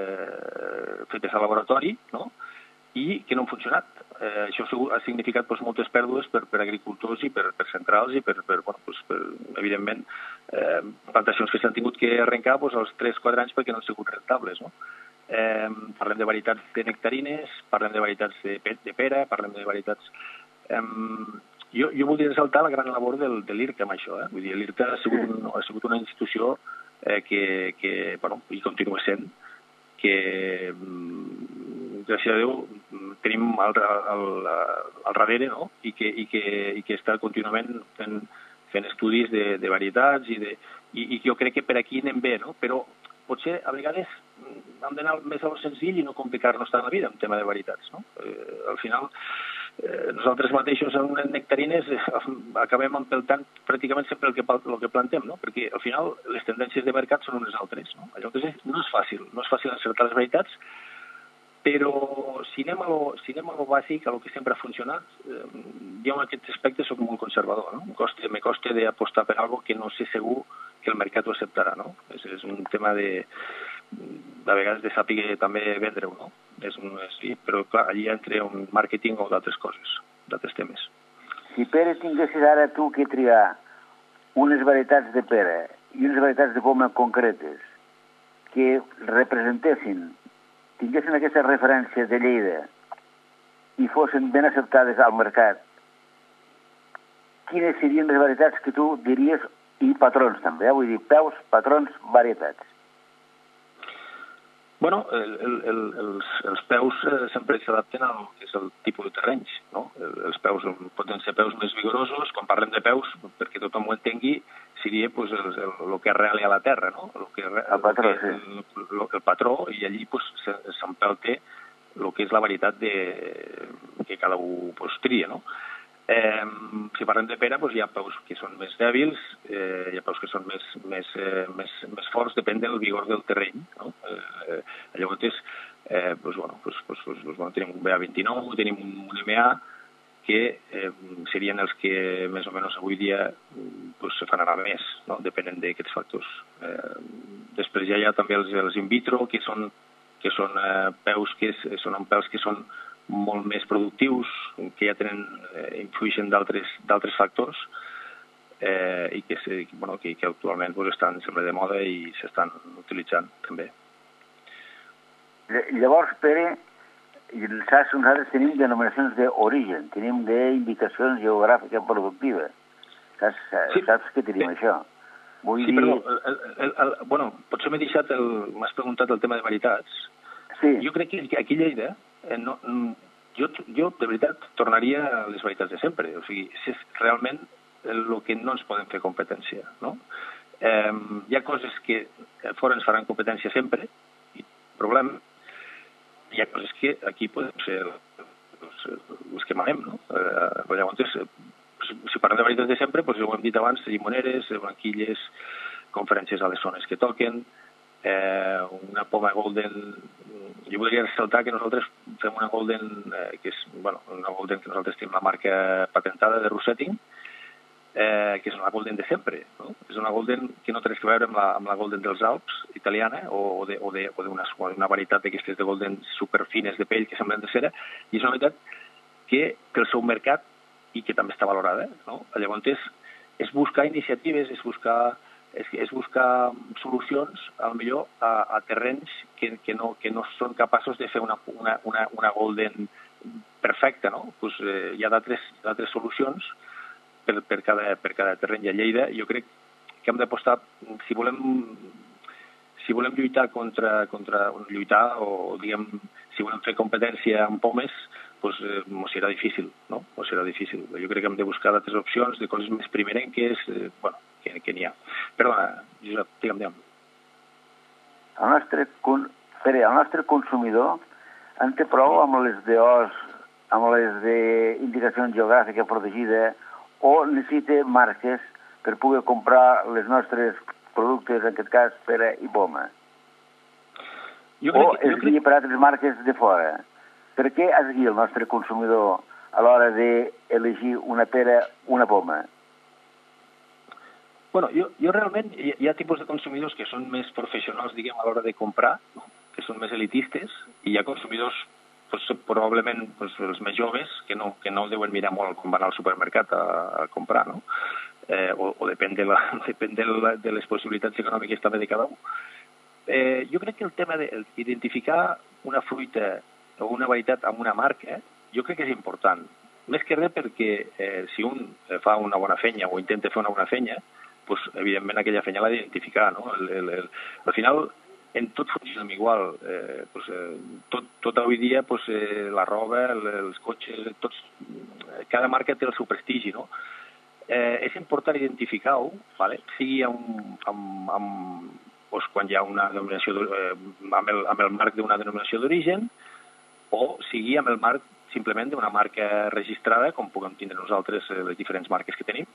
eh, fetes a laboratori, no? I que no han funcionat. Eh, això ha significat doncs, moltes pèrdues per, per agricultors i per, per centrals i per, per, bueno, doncs, per evidentment, eh, plantacions que s'han tingut que arrencar doncs, als tres o quatre anys perquè no han sigut rentables. No? Eh, parlem de varietats de nectarines, parlem de varietats de, de pera, parlem de varietats... Eh, jo, jo voldria ressaltar la gran labor del, de l'IRTA amb això. Eh? Vull dir, l'IRTA ha sigut, un, ha sigut una institució eh, que, que bueno, i continua sent, que gràcies a Déu tenim al, al, al darrere, no? I, que, i, que, i que està contínuament fent, fent estudis de, de varietats i, de, i, i jo crec que per aquí anem bé, no? Però potser a vegades hem d'anar més a lo senzill i no complicar-nos tant la vida en tema de varietats, no? Eh, al final eh, nosaltres mateixos en unes nectarines eh, acabem empeltant pràcticament sempre el que, el que plantem, no? Perquè al final les tendències de mercat són unes altres, no? Allò que és, no és fàcil, no és fàcil encertar les varietats, però si anem a lo, si anem a lo bàsic, a lo que sempre ha funcionat, eh, jo en aquest aspecte soc molt conservador, no? Me costa, me costa d'apostar per algo que no sé segur que el mercat ho acceptarà, no? És, és un tema de, de vegades de saber també vendre-ho, no? És un, sí, però clar, allí entra un màrqueting o d'altres coses, d'altres temes. Si Pere tinguessis ara tu que triar unes varietats de pera i unes varietats de poma concretes que representessin, tinguessin aquestes referències de Lleida i fossin ben acceptades al mercat, quines serien les varietats que tu diries, i patrons també, eh? Vull dir, peus, patrons, varietats? Bueno, el, el, el, els, els peus eh, sempre s'adapten al que és el tipus de terrenys, no? Els peus poden ser peus més vigorosos. Quan parlem de peus, perquè tothom ho entengui, seria pues, el, el, el que arrela a la terra, no? El, que, el, el patró, el, sí. El, el, el patró, i allí pues, s'empelta el que és la varietat de, que cada un pues, tria, no? Eh, si parlem de pera, doncs hi ha peus que són més dèbils, eh, hi ha peus que són més, més, eh, més, més forts, depèn del vigor del terreny. No? Eh, llavors, eh, doncs, bueno, doncs, doncs, doncs, bueno, tenim un B A vint-i-nou, tenim un, un M A, que eh, serien els que més o menys avui dia doncs, se fan anar més, no? Depenen d'aquests factors. Eh, després ja hi ha també els, els in vitro, que són, que són eh, peus que són pèls que són molt més productius, que ja tenen, eh, influeixen d'altres factors eh, i que, se, bueno, que, que actualment pues, estan sempre de moda i s'estan utilitzant també. Llavors, Pere, saps, nosaltres tenim denominacions d'origen, tenim d'indicacions geogràfiques productives. Saps, sí. Saps que tenim sí. Això? Vull sí, dir... perdó. El, el, el, bueno, potser m'he deixat, m'has preguntat el tema de varietats. Sí. Jo crec que aquí a Lleida Eh, no, jo, jo, de veritat, tornaria a les varietats de sempre. O sigui, és realment el que no ens poden fer competència, no? Eh, hi ha coses que fora ens faran competència sempre, i problema. Hi ha coses que aquí poden ser els, els que manem, no? Eh, llavors, si parlem de varietats de sempre, doncs, ho hem dit abans, llimoneres, blanquilles, conferències a les zones que toquen, Eh, una poma golden jo voldria ressaltar que nosaltres fem una Golden, eh, que és, bueno, una Golden que nosaltres tenim la marca patentada de Rosetting, eh, que és una Golden de sempre, no? És una Golden que no té res a veure amb la, amb la Golden dels Alps italiana o d'una o de, o de una varietat d'aquestes de Golden superfines de pell que semblen de cera, i és una veritat que té el seu mercat i que també està valorada, no? Llavors és, és buscar iniciatives, és buscar, és, és buscar solucions, al millor, a, a terrenys que, que, no, que no són capaços de fer una, una, una, una Golden perfecta, no? Pues, eh, hi ha d'altres solucions per, per, cada, per cada terreny. A Lleida jo crec que hem d'apostar, si volem si volem lluitar contra, contra lluitar o diguem, si volem fer competència amb pomes, doncs eh, mos serà difícil, no? Mos serà difícil. Jo crec que hem de buscar d'altres opcions, de coses més primerenques, eh, bueno, que, que n'hi ha. Perdona, Josep, digue'm, digue'm. El nostre, Pere, el nostre consumidor en té prou amb les D Os, amb les d'indicació geogràfica protegida, o necessita marques per poder comprar les nostres productes, en aquest cas, pera i poma? Jo crec, o es jo crec... guia per altres marques de fora? Per què es guia el nostre consumidor a l'hora d'elegir una pera, una poma? Bueno, jo, jo realment, hi, hi ha tipus de consumidors que són més professionals, diguem, a l'hora de comprar, no? Que són més elitistes, i hi ha consumidors, pues, probablement pues, els més joves, que no, que no deuen mirar molt quan van al supermercat a, a comprar, no? Eh, o, o depèn, de, la, depèn de, la, de les possibilitats econòmiques també de cada un. Eh, jo crec que el tema d'identificar una fruita o una varietat amb una marca, jo crec que és important. Més que res perquè eh, si un fa una bona feina o intenta fer una bona feina, pues, evidentment aquella feina l'ha d'identificar, no? El, el, el, al final, en tot funciona igual. Eh, pues, eh, tot, tot avui dia, pues, eh, la roba, el, els cotxes, tots, cada marca té el seu prestigi, no? Eh, és important identificar-ho, vale? Sigui amb, amb, amb, pues, quan hi ha una denominació, eh, amb, el, amb el marc d'una denominació d'origen, o sigui amb el marc simplement d'una marca registrada, com puguem tindre nosaltres les diferents marques que tenim,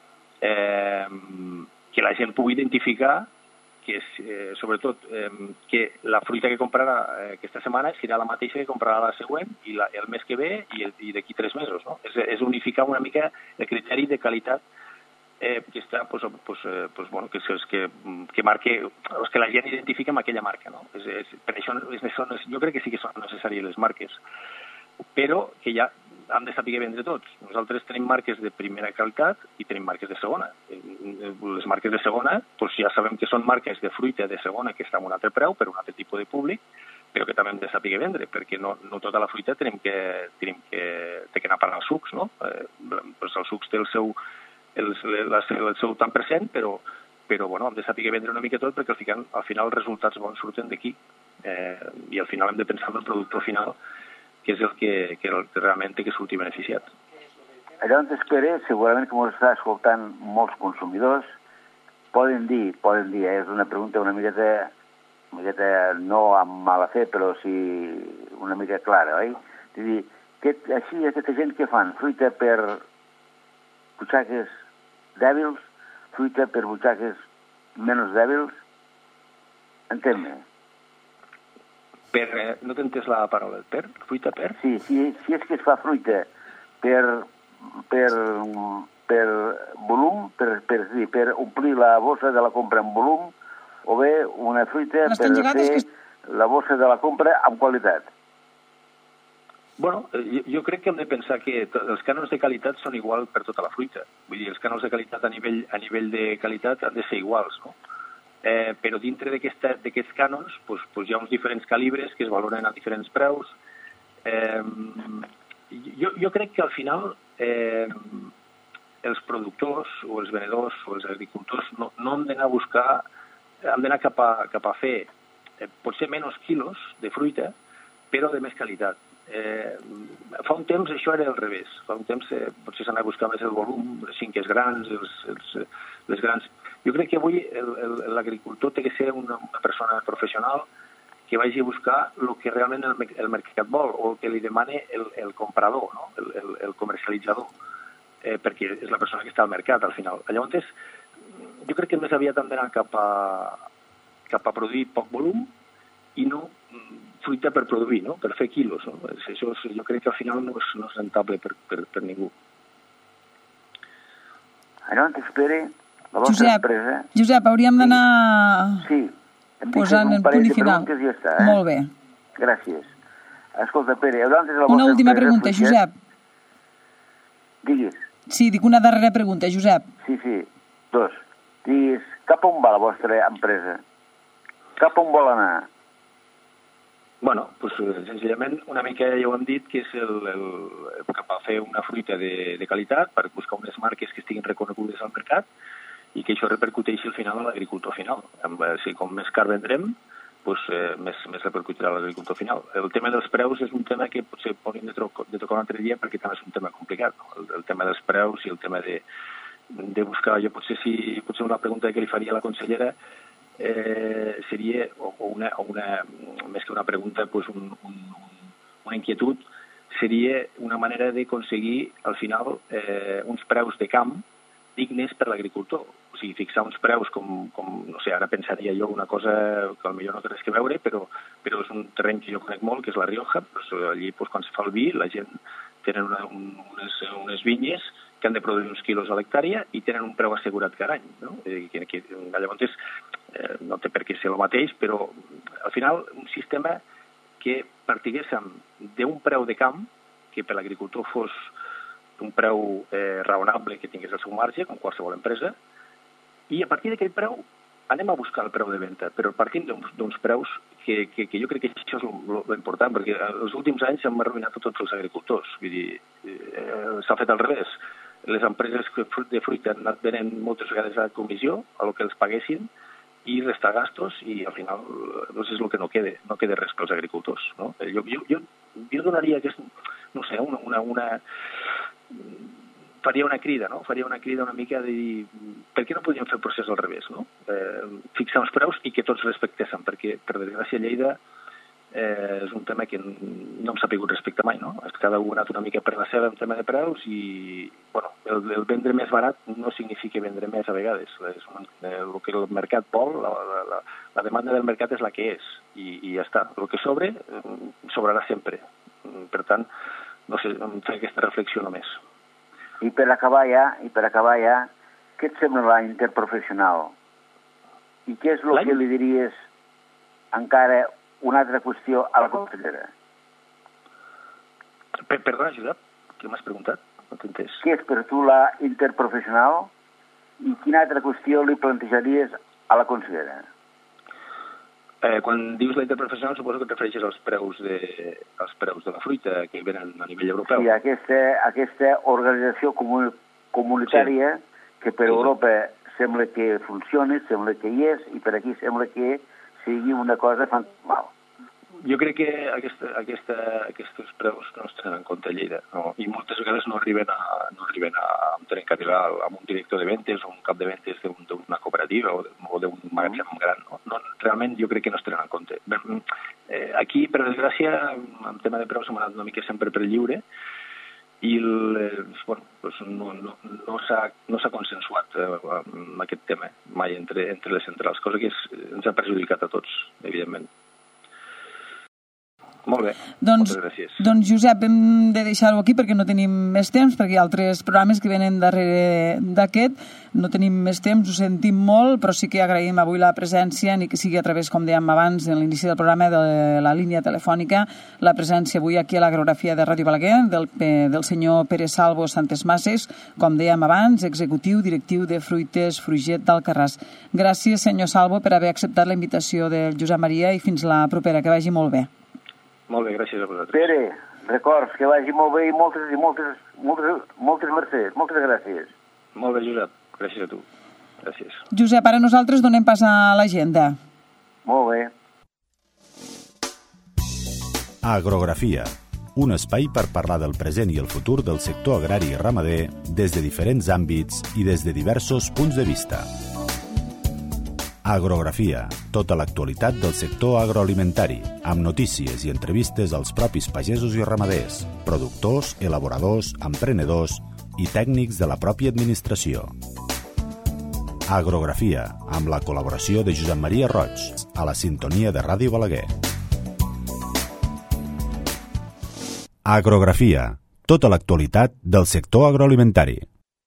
eh, que la gent pugui identificar que, és, eh, sobretot, eh, que la fruita que comprarà eh, aquesta setmana serà la mateixa que comprarà la següent i la, el mes que ve i, i d'aquí tres mesos. No? És, és unificar una mica el criteri de qualitat eh, que està, pues, pues, eh, pues, bueno, que, que, que marque, que la gent identifica amb aquella marca. No? És, és, per això és, és, jo crec que sí que són necessàries les marques, però que ja hem de saber vendre tots. Nosaltres tenim marques de primera qualitat i tenim marques de segona. Les marques de segona, doncs ja sabem que són marques de fruita de segona que estan a un altre preu per un altre tipus de públic, però que també hem de saber vendre, perquè no, no tota la fruita tenim que, tenim que, té que anar a parar als sucs, no? Eh, doncs els sucs té el seu, el, el, el seu tant per cent, però, però bueno, hem de saber vendre una mica tot perquè al final, al final els resultats bons surten d'aquí. Eh, I al final hem de pensar en el producte final, que és el que, que, que realment té que sortir beneficiat. Allà on espera, segurament que ens està escoltant molts consumidors, poden dir, poden dir, eh, és una pregunta una miqueta, una miqueta no amb mala fe, però sí una mica clara, oi? És dir, que, així aquesta gent que fan? Fruita per butxaques dèbils, fruita per butxaques menys dèbils? Entén-me. Per, eh, no t'he entès la paraula, per? Fruita per? Sí, sí, si és que es fa fruita per, per, per volum, per, per, sí, per omplir la bossa de la compra amb volum, o bé una fruita per fer que... la bossa de la compra amb qualitat. Bueno, jo, jo crec que hem de pensar que els cànons de qualitat són igual per tota la fruita. Vull dir, els cànons de qualitat a nivell, a nivell de qualitat han de ser iguals, no? Eh, però dintre d'aquests cànons pues, pues hi ha uns diferents calibres que es valoren a diferents preus. Eh, jo, jo crec que al final eh, els productors o els venedors o els agricultors no, no hem d'anar a buscar, hem d'anar cap, a, cap a fer eh, potser menys quilos de fruita, però de més qualitat. Eh, fa un temps això era al revés. Fa un temps eh, potser s'anava a buscar més el volum, les cinques grans, els, els, les grans... Jo crec que avui l'agricultor té que ser una, una persona professional que vagi a buscar el que realment el, el mercat vol o el que li demana el, el comprador, no? el, el, el comercialitzador, eh, perquè és la persona que està al mercat al final. Llavors, jo crec que més aviat hem d'anar cap a, cap a produir poc volum i no fruita per produir, no? Per fer quilos, no? Això és, jo crec que al final no és, no és rentable per, per, per ningú. Allò on t'espere la vostra Josep, empresa... Josep, hauríem d'anar sí. posant el punt i final. Ja està, eh? Molt bé. Gràcies. Escolta, Pere, allò on és la Una vostra última empresa, pregunta, Fruitet? Josep. Digues. Sí, dic una darrera pregunta, Josep. Sí, sí, dos. Digues, cap on va la vostra empresa? Cap on vol anar? Bueno, doncs, senzillament, una mica ja ho hem dit, que és el, el, cap a fer una fruita de, de qualitat per buscar unes marques que estiguin reconegudes al mercat i que això repercuteixi al final a l'agricultor final. Amb, si com més car vendrem, doncs, eh, més, més repercutirà a l'agricultor final. El tema dels preus és un tema que potser hauríem de, de tocar un altre dia perquè també és un tema complicat. No? El, el tema dels preus i el tema de, de buscar... Jo potser, si, potser una pregunta que li faria a la consellera Eh, seria, o una, o una, més que una pregunta, pues un, un, una inquietud, seria una manera d'aconseguir, al final, eh, uns preus de camp dignes per l'agricultor. O sigui, fixar uns preus com, com, no sé, ara pensaria jo una cosa que potser no té res que veure, però, però és un terreny que jo conec molt, que és la Rioja. Pues, allí, pues, quan se fa el vi, la gent tenen una, un, unes, unes vinyes que han de produir uns quilos a l'hectàrea i tenen un preu assegurat cada any. No? Eh, que, que, llavors, eh, no té per què ser el mateix, però al final un sistema que partiguéssim d'un preu de camp, que per l'agricultor fos un preu eh, raonable, que tingués el seu marge, com qualsevol empresa, i a partir d'aquell preu anem a buscar el preu de venda, però partint d'uns preus que, que, que jo crec que això és l'important, perquè els últims anys s'han arruïnat tots els agricultors. Vull dir, eh, s'ha fet al revés. Les empreses de fruita han anat venent moltes vegades a comissió, a lo que els paguessin, i restar gastos, i al final doncs és el que no queda, no queda res pels agricultors. No? Jo, jo, jo, jo donaria aquest, no sé, una, una, una... faria una crida, no? Faria una crida una mica de dir per què no podríem fer el procés al revés, no? Eh, fixar uns preus i que tots respectéssim, perquè, per desgràcia, Lleida eh, és un tema que no hem sabut respectar mai, no? Cada un ha anat una mica per la seva en tema de preus i, bueno, el, el vendre més barat no significa vendre més a vegades. És un, el que el mercat vol, la, la, la demanda del mercat és la que és i, i ja està. El que sobre, sobrarà sempre. Per tant, no sé, fer aquesta reflexió només. I per acabar ja, i per acabar ja, què et sembla la interprofessional? I què és el que li diries encara una altra qüestió a la consellera? Perdona, Josep, què m'has preguntat? No t'he entès. Què és per tu la interprofessional i quina altra qüestió li plantejaries a la consellera? Eh, quan dius la interprofessional suposo que et refereixes als preus de, als preus de la fruita que venen a nivell europeu. Sí, aquesta, aquesta organització comun, comunitària sí. que per sí. Europa sembla que funcioni, sembla que hi és, i per aquí sembla que sigui una cosa fantasmal. Jo crec que aquesta, aquesta, aquests preus no es tenen en compte a Lleida, no? I moltes vegades no arriben a, no arriben a, tenen que arribar a un director de ventes o un cap de ventes d'una cooperativa o d'un magatzem gran. No? No, realment jo crec que no es tenen en compte. Eh, aquí, per desgràcia, en tema de preus hem anat una mica sempre per lliure i el, eh, bueno, doncs no, no, no s'ha no consensuat eh, amb aquest tema mai entre, entre les centrals, cosa que és, ens ha perjudicat a tots, evidentment. Molt bé, doncs, moltes gràcies. Doncs, Josep, hem de deixar-ho aquí perquè no tenim més temps, perquè hi ha altres programes que venen darrere d'aquest. No tenim més temps, ho sentim molt, però sí que agraïm avui la presència, ni que sigui a través, com dèiem abans, en l'inici del programa de la línia telefònica, la presència avui aquí a l'Agrografia de Ràdio Balaguer del, del senyor Pere Salvo Santes Mases, com dèiem abans, executiu directiu de Fruites Fruget d'Alcarràs. Gràcies, senyor Salvo, per haver acceptat la invitació del Josep Maria i fins la propera, que vagi molt bé. Molt bé, gràcies a vosaltres. Pere, records, que vagi molt bé i moltes, i moltes, moltes, moltes mercès. Moltes gràcies. Molt bé, Josep. Gràcies a tu. Gràcies. Josep, ara nosaltres donem pas a l'agenda. Molt bé. Agrografia, un espai per parlar del present i el futur del sector agrari i ramader des de diferents àmbits i des de diversos punts de vista. Agrografia, tota l'actualitat del sector agroalimentari, amb notícies i entrevistes als propis pagesos i ramaders, productors, elaboradors, emprenedors i tècnics de la pròpia administració. Agrografia, amb la col·laboració de Josep Maria Roig, a la sintonia de Ràdio Balaguer. Agrografia, tota l'actualitat del sector agroalimentari.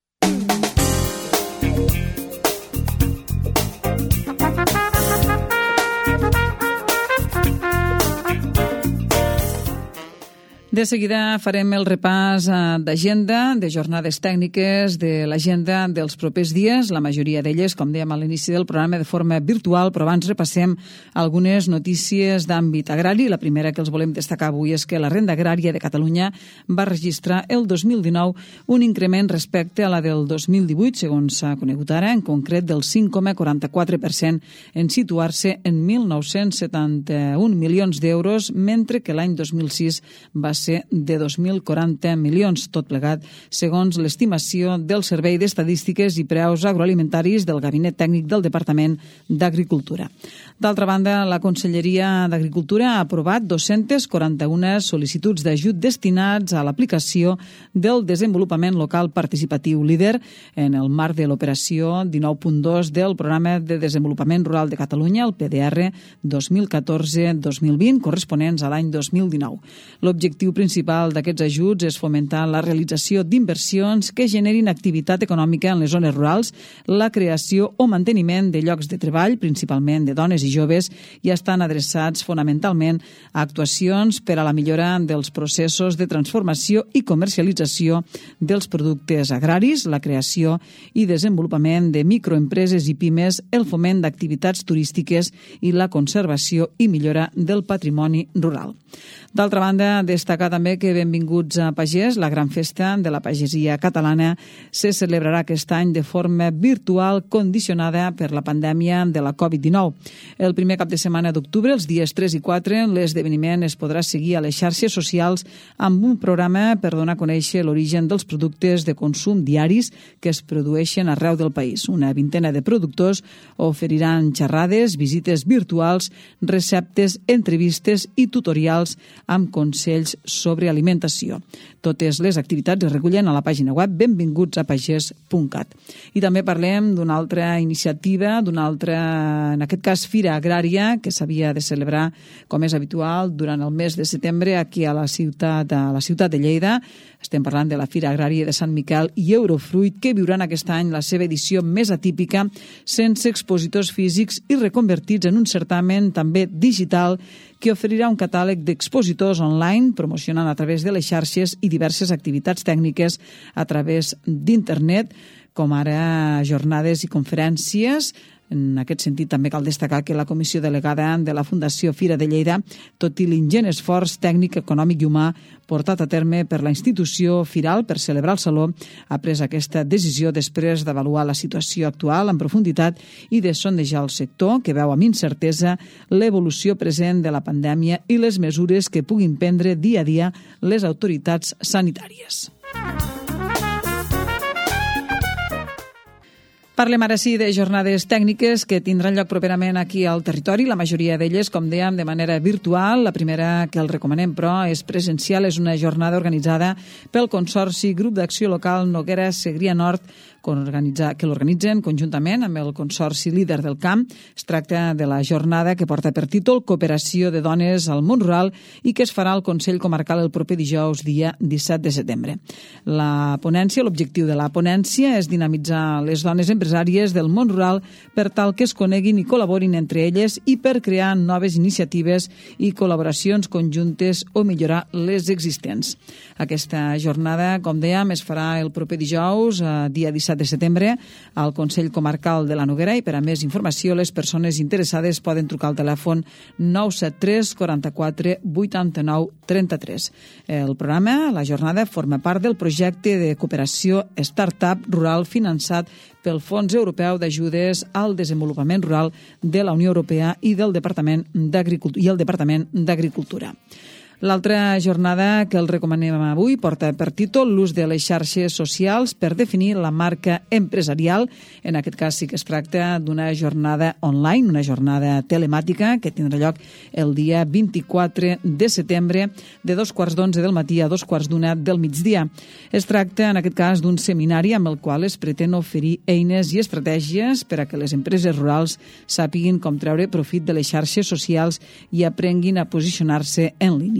De seguida farem el repàs d'agenda, de jornades tècniques, de l'agenda dels propers dies, la majoria d'elles, com dèiem a l'inici del programa, de forma virtual, però abans repassem algunes notícies d'àmbit agrari. La primera que els volem destacar avui és que la renda agrària de Catalunya va registrar el dos mil dinou un increment respecte a la del dos mil divuit, segons s'ha conegut ara, en concret del cinc coma quaranta-quatre per cent, en situar-se en mil nou-cents setanta-un milions d'euros, mentre que l'any dos mil sis va ser de dos mil quaranta milions, tot plegat, segons l'estimació del Servei d'Estadístiques i Preus Agroalimentaris del Gabinet Tècnic del Departament d'Agricultura. D'altra banda, la Conselleria d'Agricultura ha aprovat dos-centes quaranta-una sol·licituds d'ajut destinats a l'aplicació del desenvolupament local participatiu líder en el marc de l'operació dinou punt dos del Programa de Desenvolupament Rural de Catalunya, el P D R dos mil catorze dos mil vint, corresponents a l'any dos mil dinou. L'objectiu principal d'aquests ajuts és fomentar la realització d'inversions que generin activitat econòmica en les zones rurals, la creació o manteniment de llocs de treball, principalment de dones i joves, i estan adreçats fonamentalment a actuacions per a la millora dels processos de transformació i comercialització dels productes agraris, la creació i desenvolupament de microempreses i pimes, el foment d'activitats turístiques i la conservació i millora del patrimoni rural. D'altra banda, destacar també que Benvinguts a Pagès, la gran festa de la pagesia catalana, se celebrarà aquest any de forma virtual condicionada per la pandèmia de la covid dinou. El primer cap de setmana d'octubre, els dies tres i quatre, l'esdeveniment es podrà seguir a les xarxes socials amb un programa per donar a conèixer l'origen dels productes de consum diaris que es produeixen arreu del país. Una vintena de productors oferiran xerrades, visites virtuals, receptes, entrevistes i tutorials amb consells sobre alimentació. Totes les activitats es recullen a la pàgina web benvinguts a pagès punt cat. I també parlem d'una altra iniciativa, d'una altra, en aquest cas, Fira Agrària, que s'havia de celebrar, com és habitual, durant el mes de setembre aquí a la ciutat, a la ciutat de Lleida. Estem parlant de la Fira Agrària de Sant Miquel i Eurofruit, que viuran aquest any la seva edició més atípica, sense expositors físics i reconvertits en un certamen també digital que oferirà un catàleg d'expositors online, promocionant a través de les xarxes i diverses activitats tècniques a través d'internet, com ara jornades i conferències. En aquest sentit, també cal destacar que la comissió delegada de la Fundació Fira de Lleida, tot i l'ingent esforç tècnic, econòmic i humà portat a terme per la institució firal per celebrar el Saló, ha pres aquesta decisió després d'avaluar la situació actual en profunditat i de sondejar el sector, que veu amb incertesa l'evolució present de la pandèmia i les mesures que puguin prendre dia a dia les autoritats sanitàries. Parlem ara sí de jornades tècniques que tindran lloc properament aquí al territori, la majoria d'elles, com dèiem, de manera virtual. La primera que el recomanem, però, és presencial, és una jornada organitzada pel Consorci Grup d'Acció Local Noguera Segrià Nord, que l'organitzen conjuntament amb el Consorci Líder del Camp. Es tracta de la jornada que porta per títol Cooperació de dones al món rural i que es farà al Consell Comarcal el proper dijous, dia disset de setembre. La ponència, l'objectiu de la ponència és dinamitzar les dones empresàries del món rural per tal que es coneguin i col·laborin entre elles i per crear noves iniciatives i col·laboracions conjuntes o millorar les existents. Aquesta jornada, com dèiem, es farà el proper dijous, dia disset de setembre, al Consell Comarcal de la Noguera, i per a més informació les persones interessades poden trucar al telèfon nou set tres quaranta-quatre vuitanta-nou trenta-tres. El programa, la jornada, forma part del projecte de cooperació Startup Rural finançat pel Fons Europeu d'Ajudes al Desenvolupament Rural de la Unió Europea i del Departament d'Agricultura i el Departament d'Agricultura. L'altra jornada que el recomanem avui porta per títol l'ús de les xarxes socials per definir la marca empresarial. En aquest cas sí que es tracta d'una jornada online, una jornada telemàtica que tindrà lloc el dia vint-i-quatre de setembre de dos quarts d'onze del matí a dos quarts d'una del migdia. Es tracta en aquest cas d'un seminari amb el qual es pretén oferir eines i estratègies per a que les empreses rurals sàpiguin com treure profit de les xarxes socials i aprenguin a posicionar-se en línia.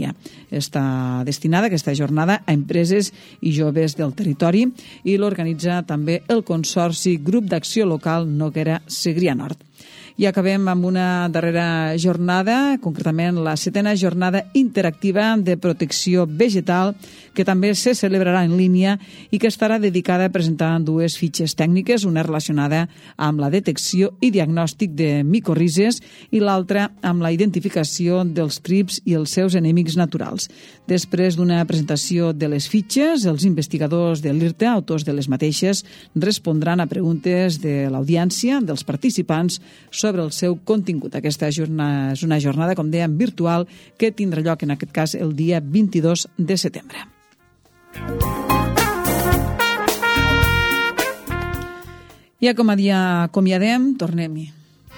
dia. Està destinada aquesta jornada a empreses i joves del territori i l'organitza també el Consorci Grup d'Acció Local Noguera Segrià Nord. I acabem amb una darrera jornada, concretament la setena jornada interactiva de protecció vegetal, que també se celebrarà en línia i que estarà dedicada a presentar dues fitxes tècniques, una relacionada amb la detecció i diagnòstic de micorrizes i l'altra amb la identificació dels crips i els seus enemics naturals. Després d'una presentació de les fitxes, els investigadors de l'I R T A, autors de les mateixes, respondran a preguntes de l'audiència, dels participants, sobre el seu contingut. Aquesta jornada és una jornada, com dèiem, virtual, que tindrà lloc, en aquest cas, el dia vint-i-dos de setembre. I com a dia acomiadem, tornem-hi.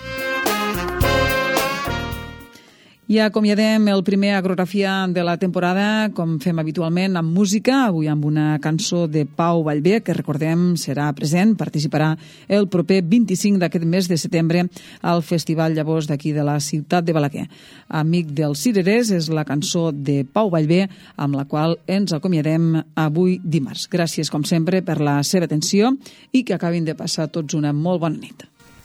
I acomiadem el primer Agrografia de la temporada, com fem habitualment, amb música, avui amb una cançó de Pau Vallvé, que recordem serà present, participarà el proper vint-i-cinc d'aquest mes de setembre al Festival Llavors d'aquí de la ciutat de Balaguer. Amic dels cirerers és la cançó de Pau Vallvé, amb la qual ens acomiadem avui dimarts. Gràcies, com sempre, per la seva atenció i que acabin de passar tots una molt bona nit.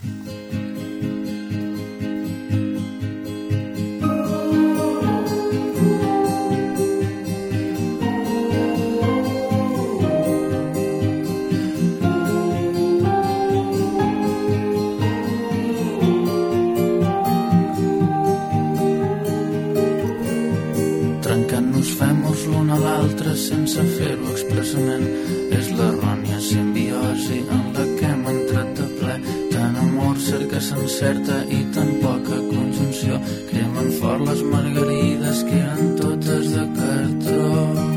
L'un a l'altre sense fer-ho expressament és l'errònia simbiosi en la que hem entrat de ple. Tant amor cerca s'encerta i tan poca conjunció cremen fort les margarides que eren totes de cartró.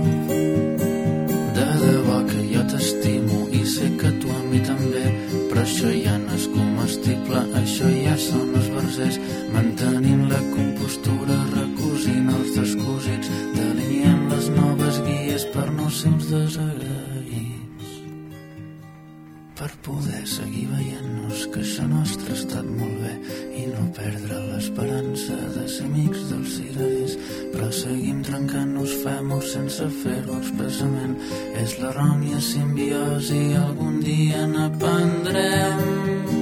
De debò que jo t'estimo i sé que tu a mi també, però això ja no és comestible, això ja són esbarzers. Mantenim la compostura, recosint els descosits, deliniem les noves guies per no ser uns desagraïts, per poder seguir veient-nos que això nostre ha estat molt bé i no perdre l'esperança de ser amics dels cirerers. Però seguim trencant-nos fèmurs sense fer-ho expressament, és l'errònia simbiosi, algun dia n'aprendrem.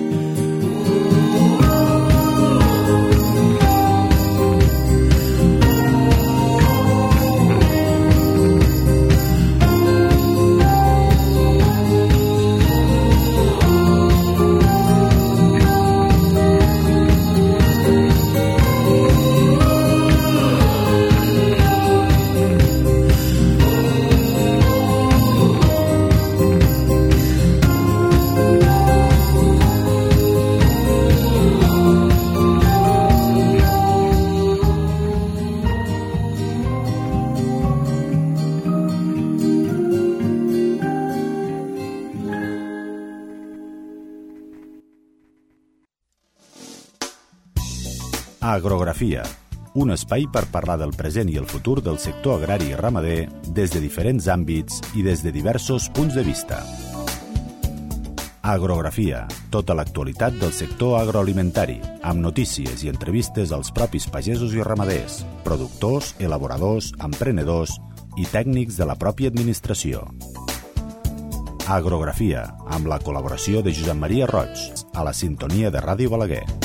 Agrografia, un espai per parlar del present i el futur del sector agrari i ramader des de diferents àmbits i des de diversos punts de vista. Agrografia, tota l'actualitat del sector agroalimentari, amb notícies i entrevistes als propis pagesos i ramaders, productors, elaboradors, emprenedors i tècnics de la pròpia administració. Agrografia, amb la col·laboració de Josep Maria Roig, a la sintonia de Ràdio Balaguer.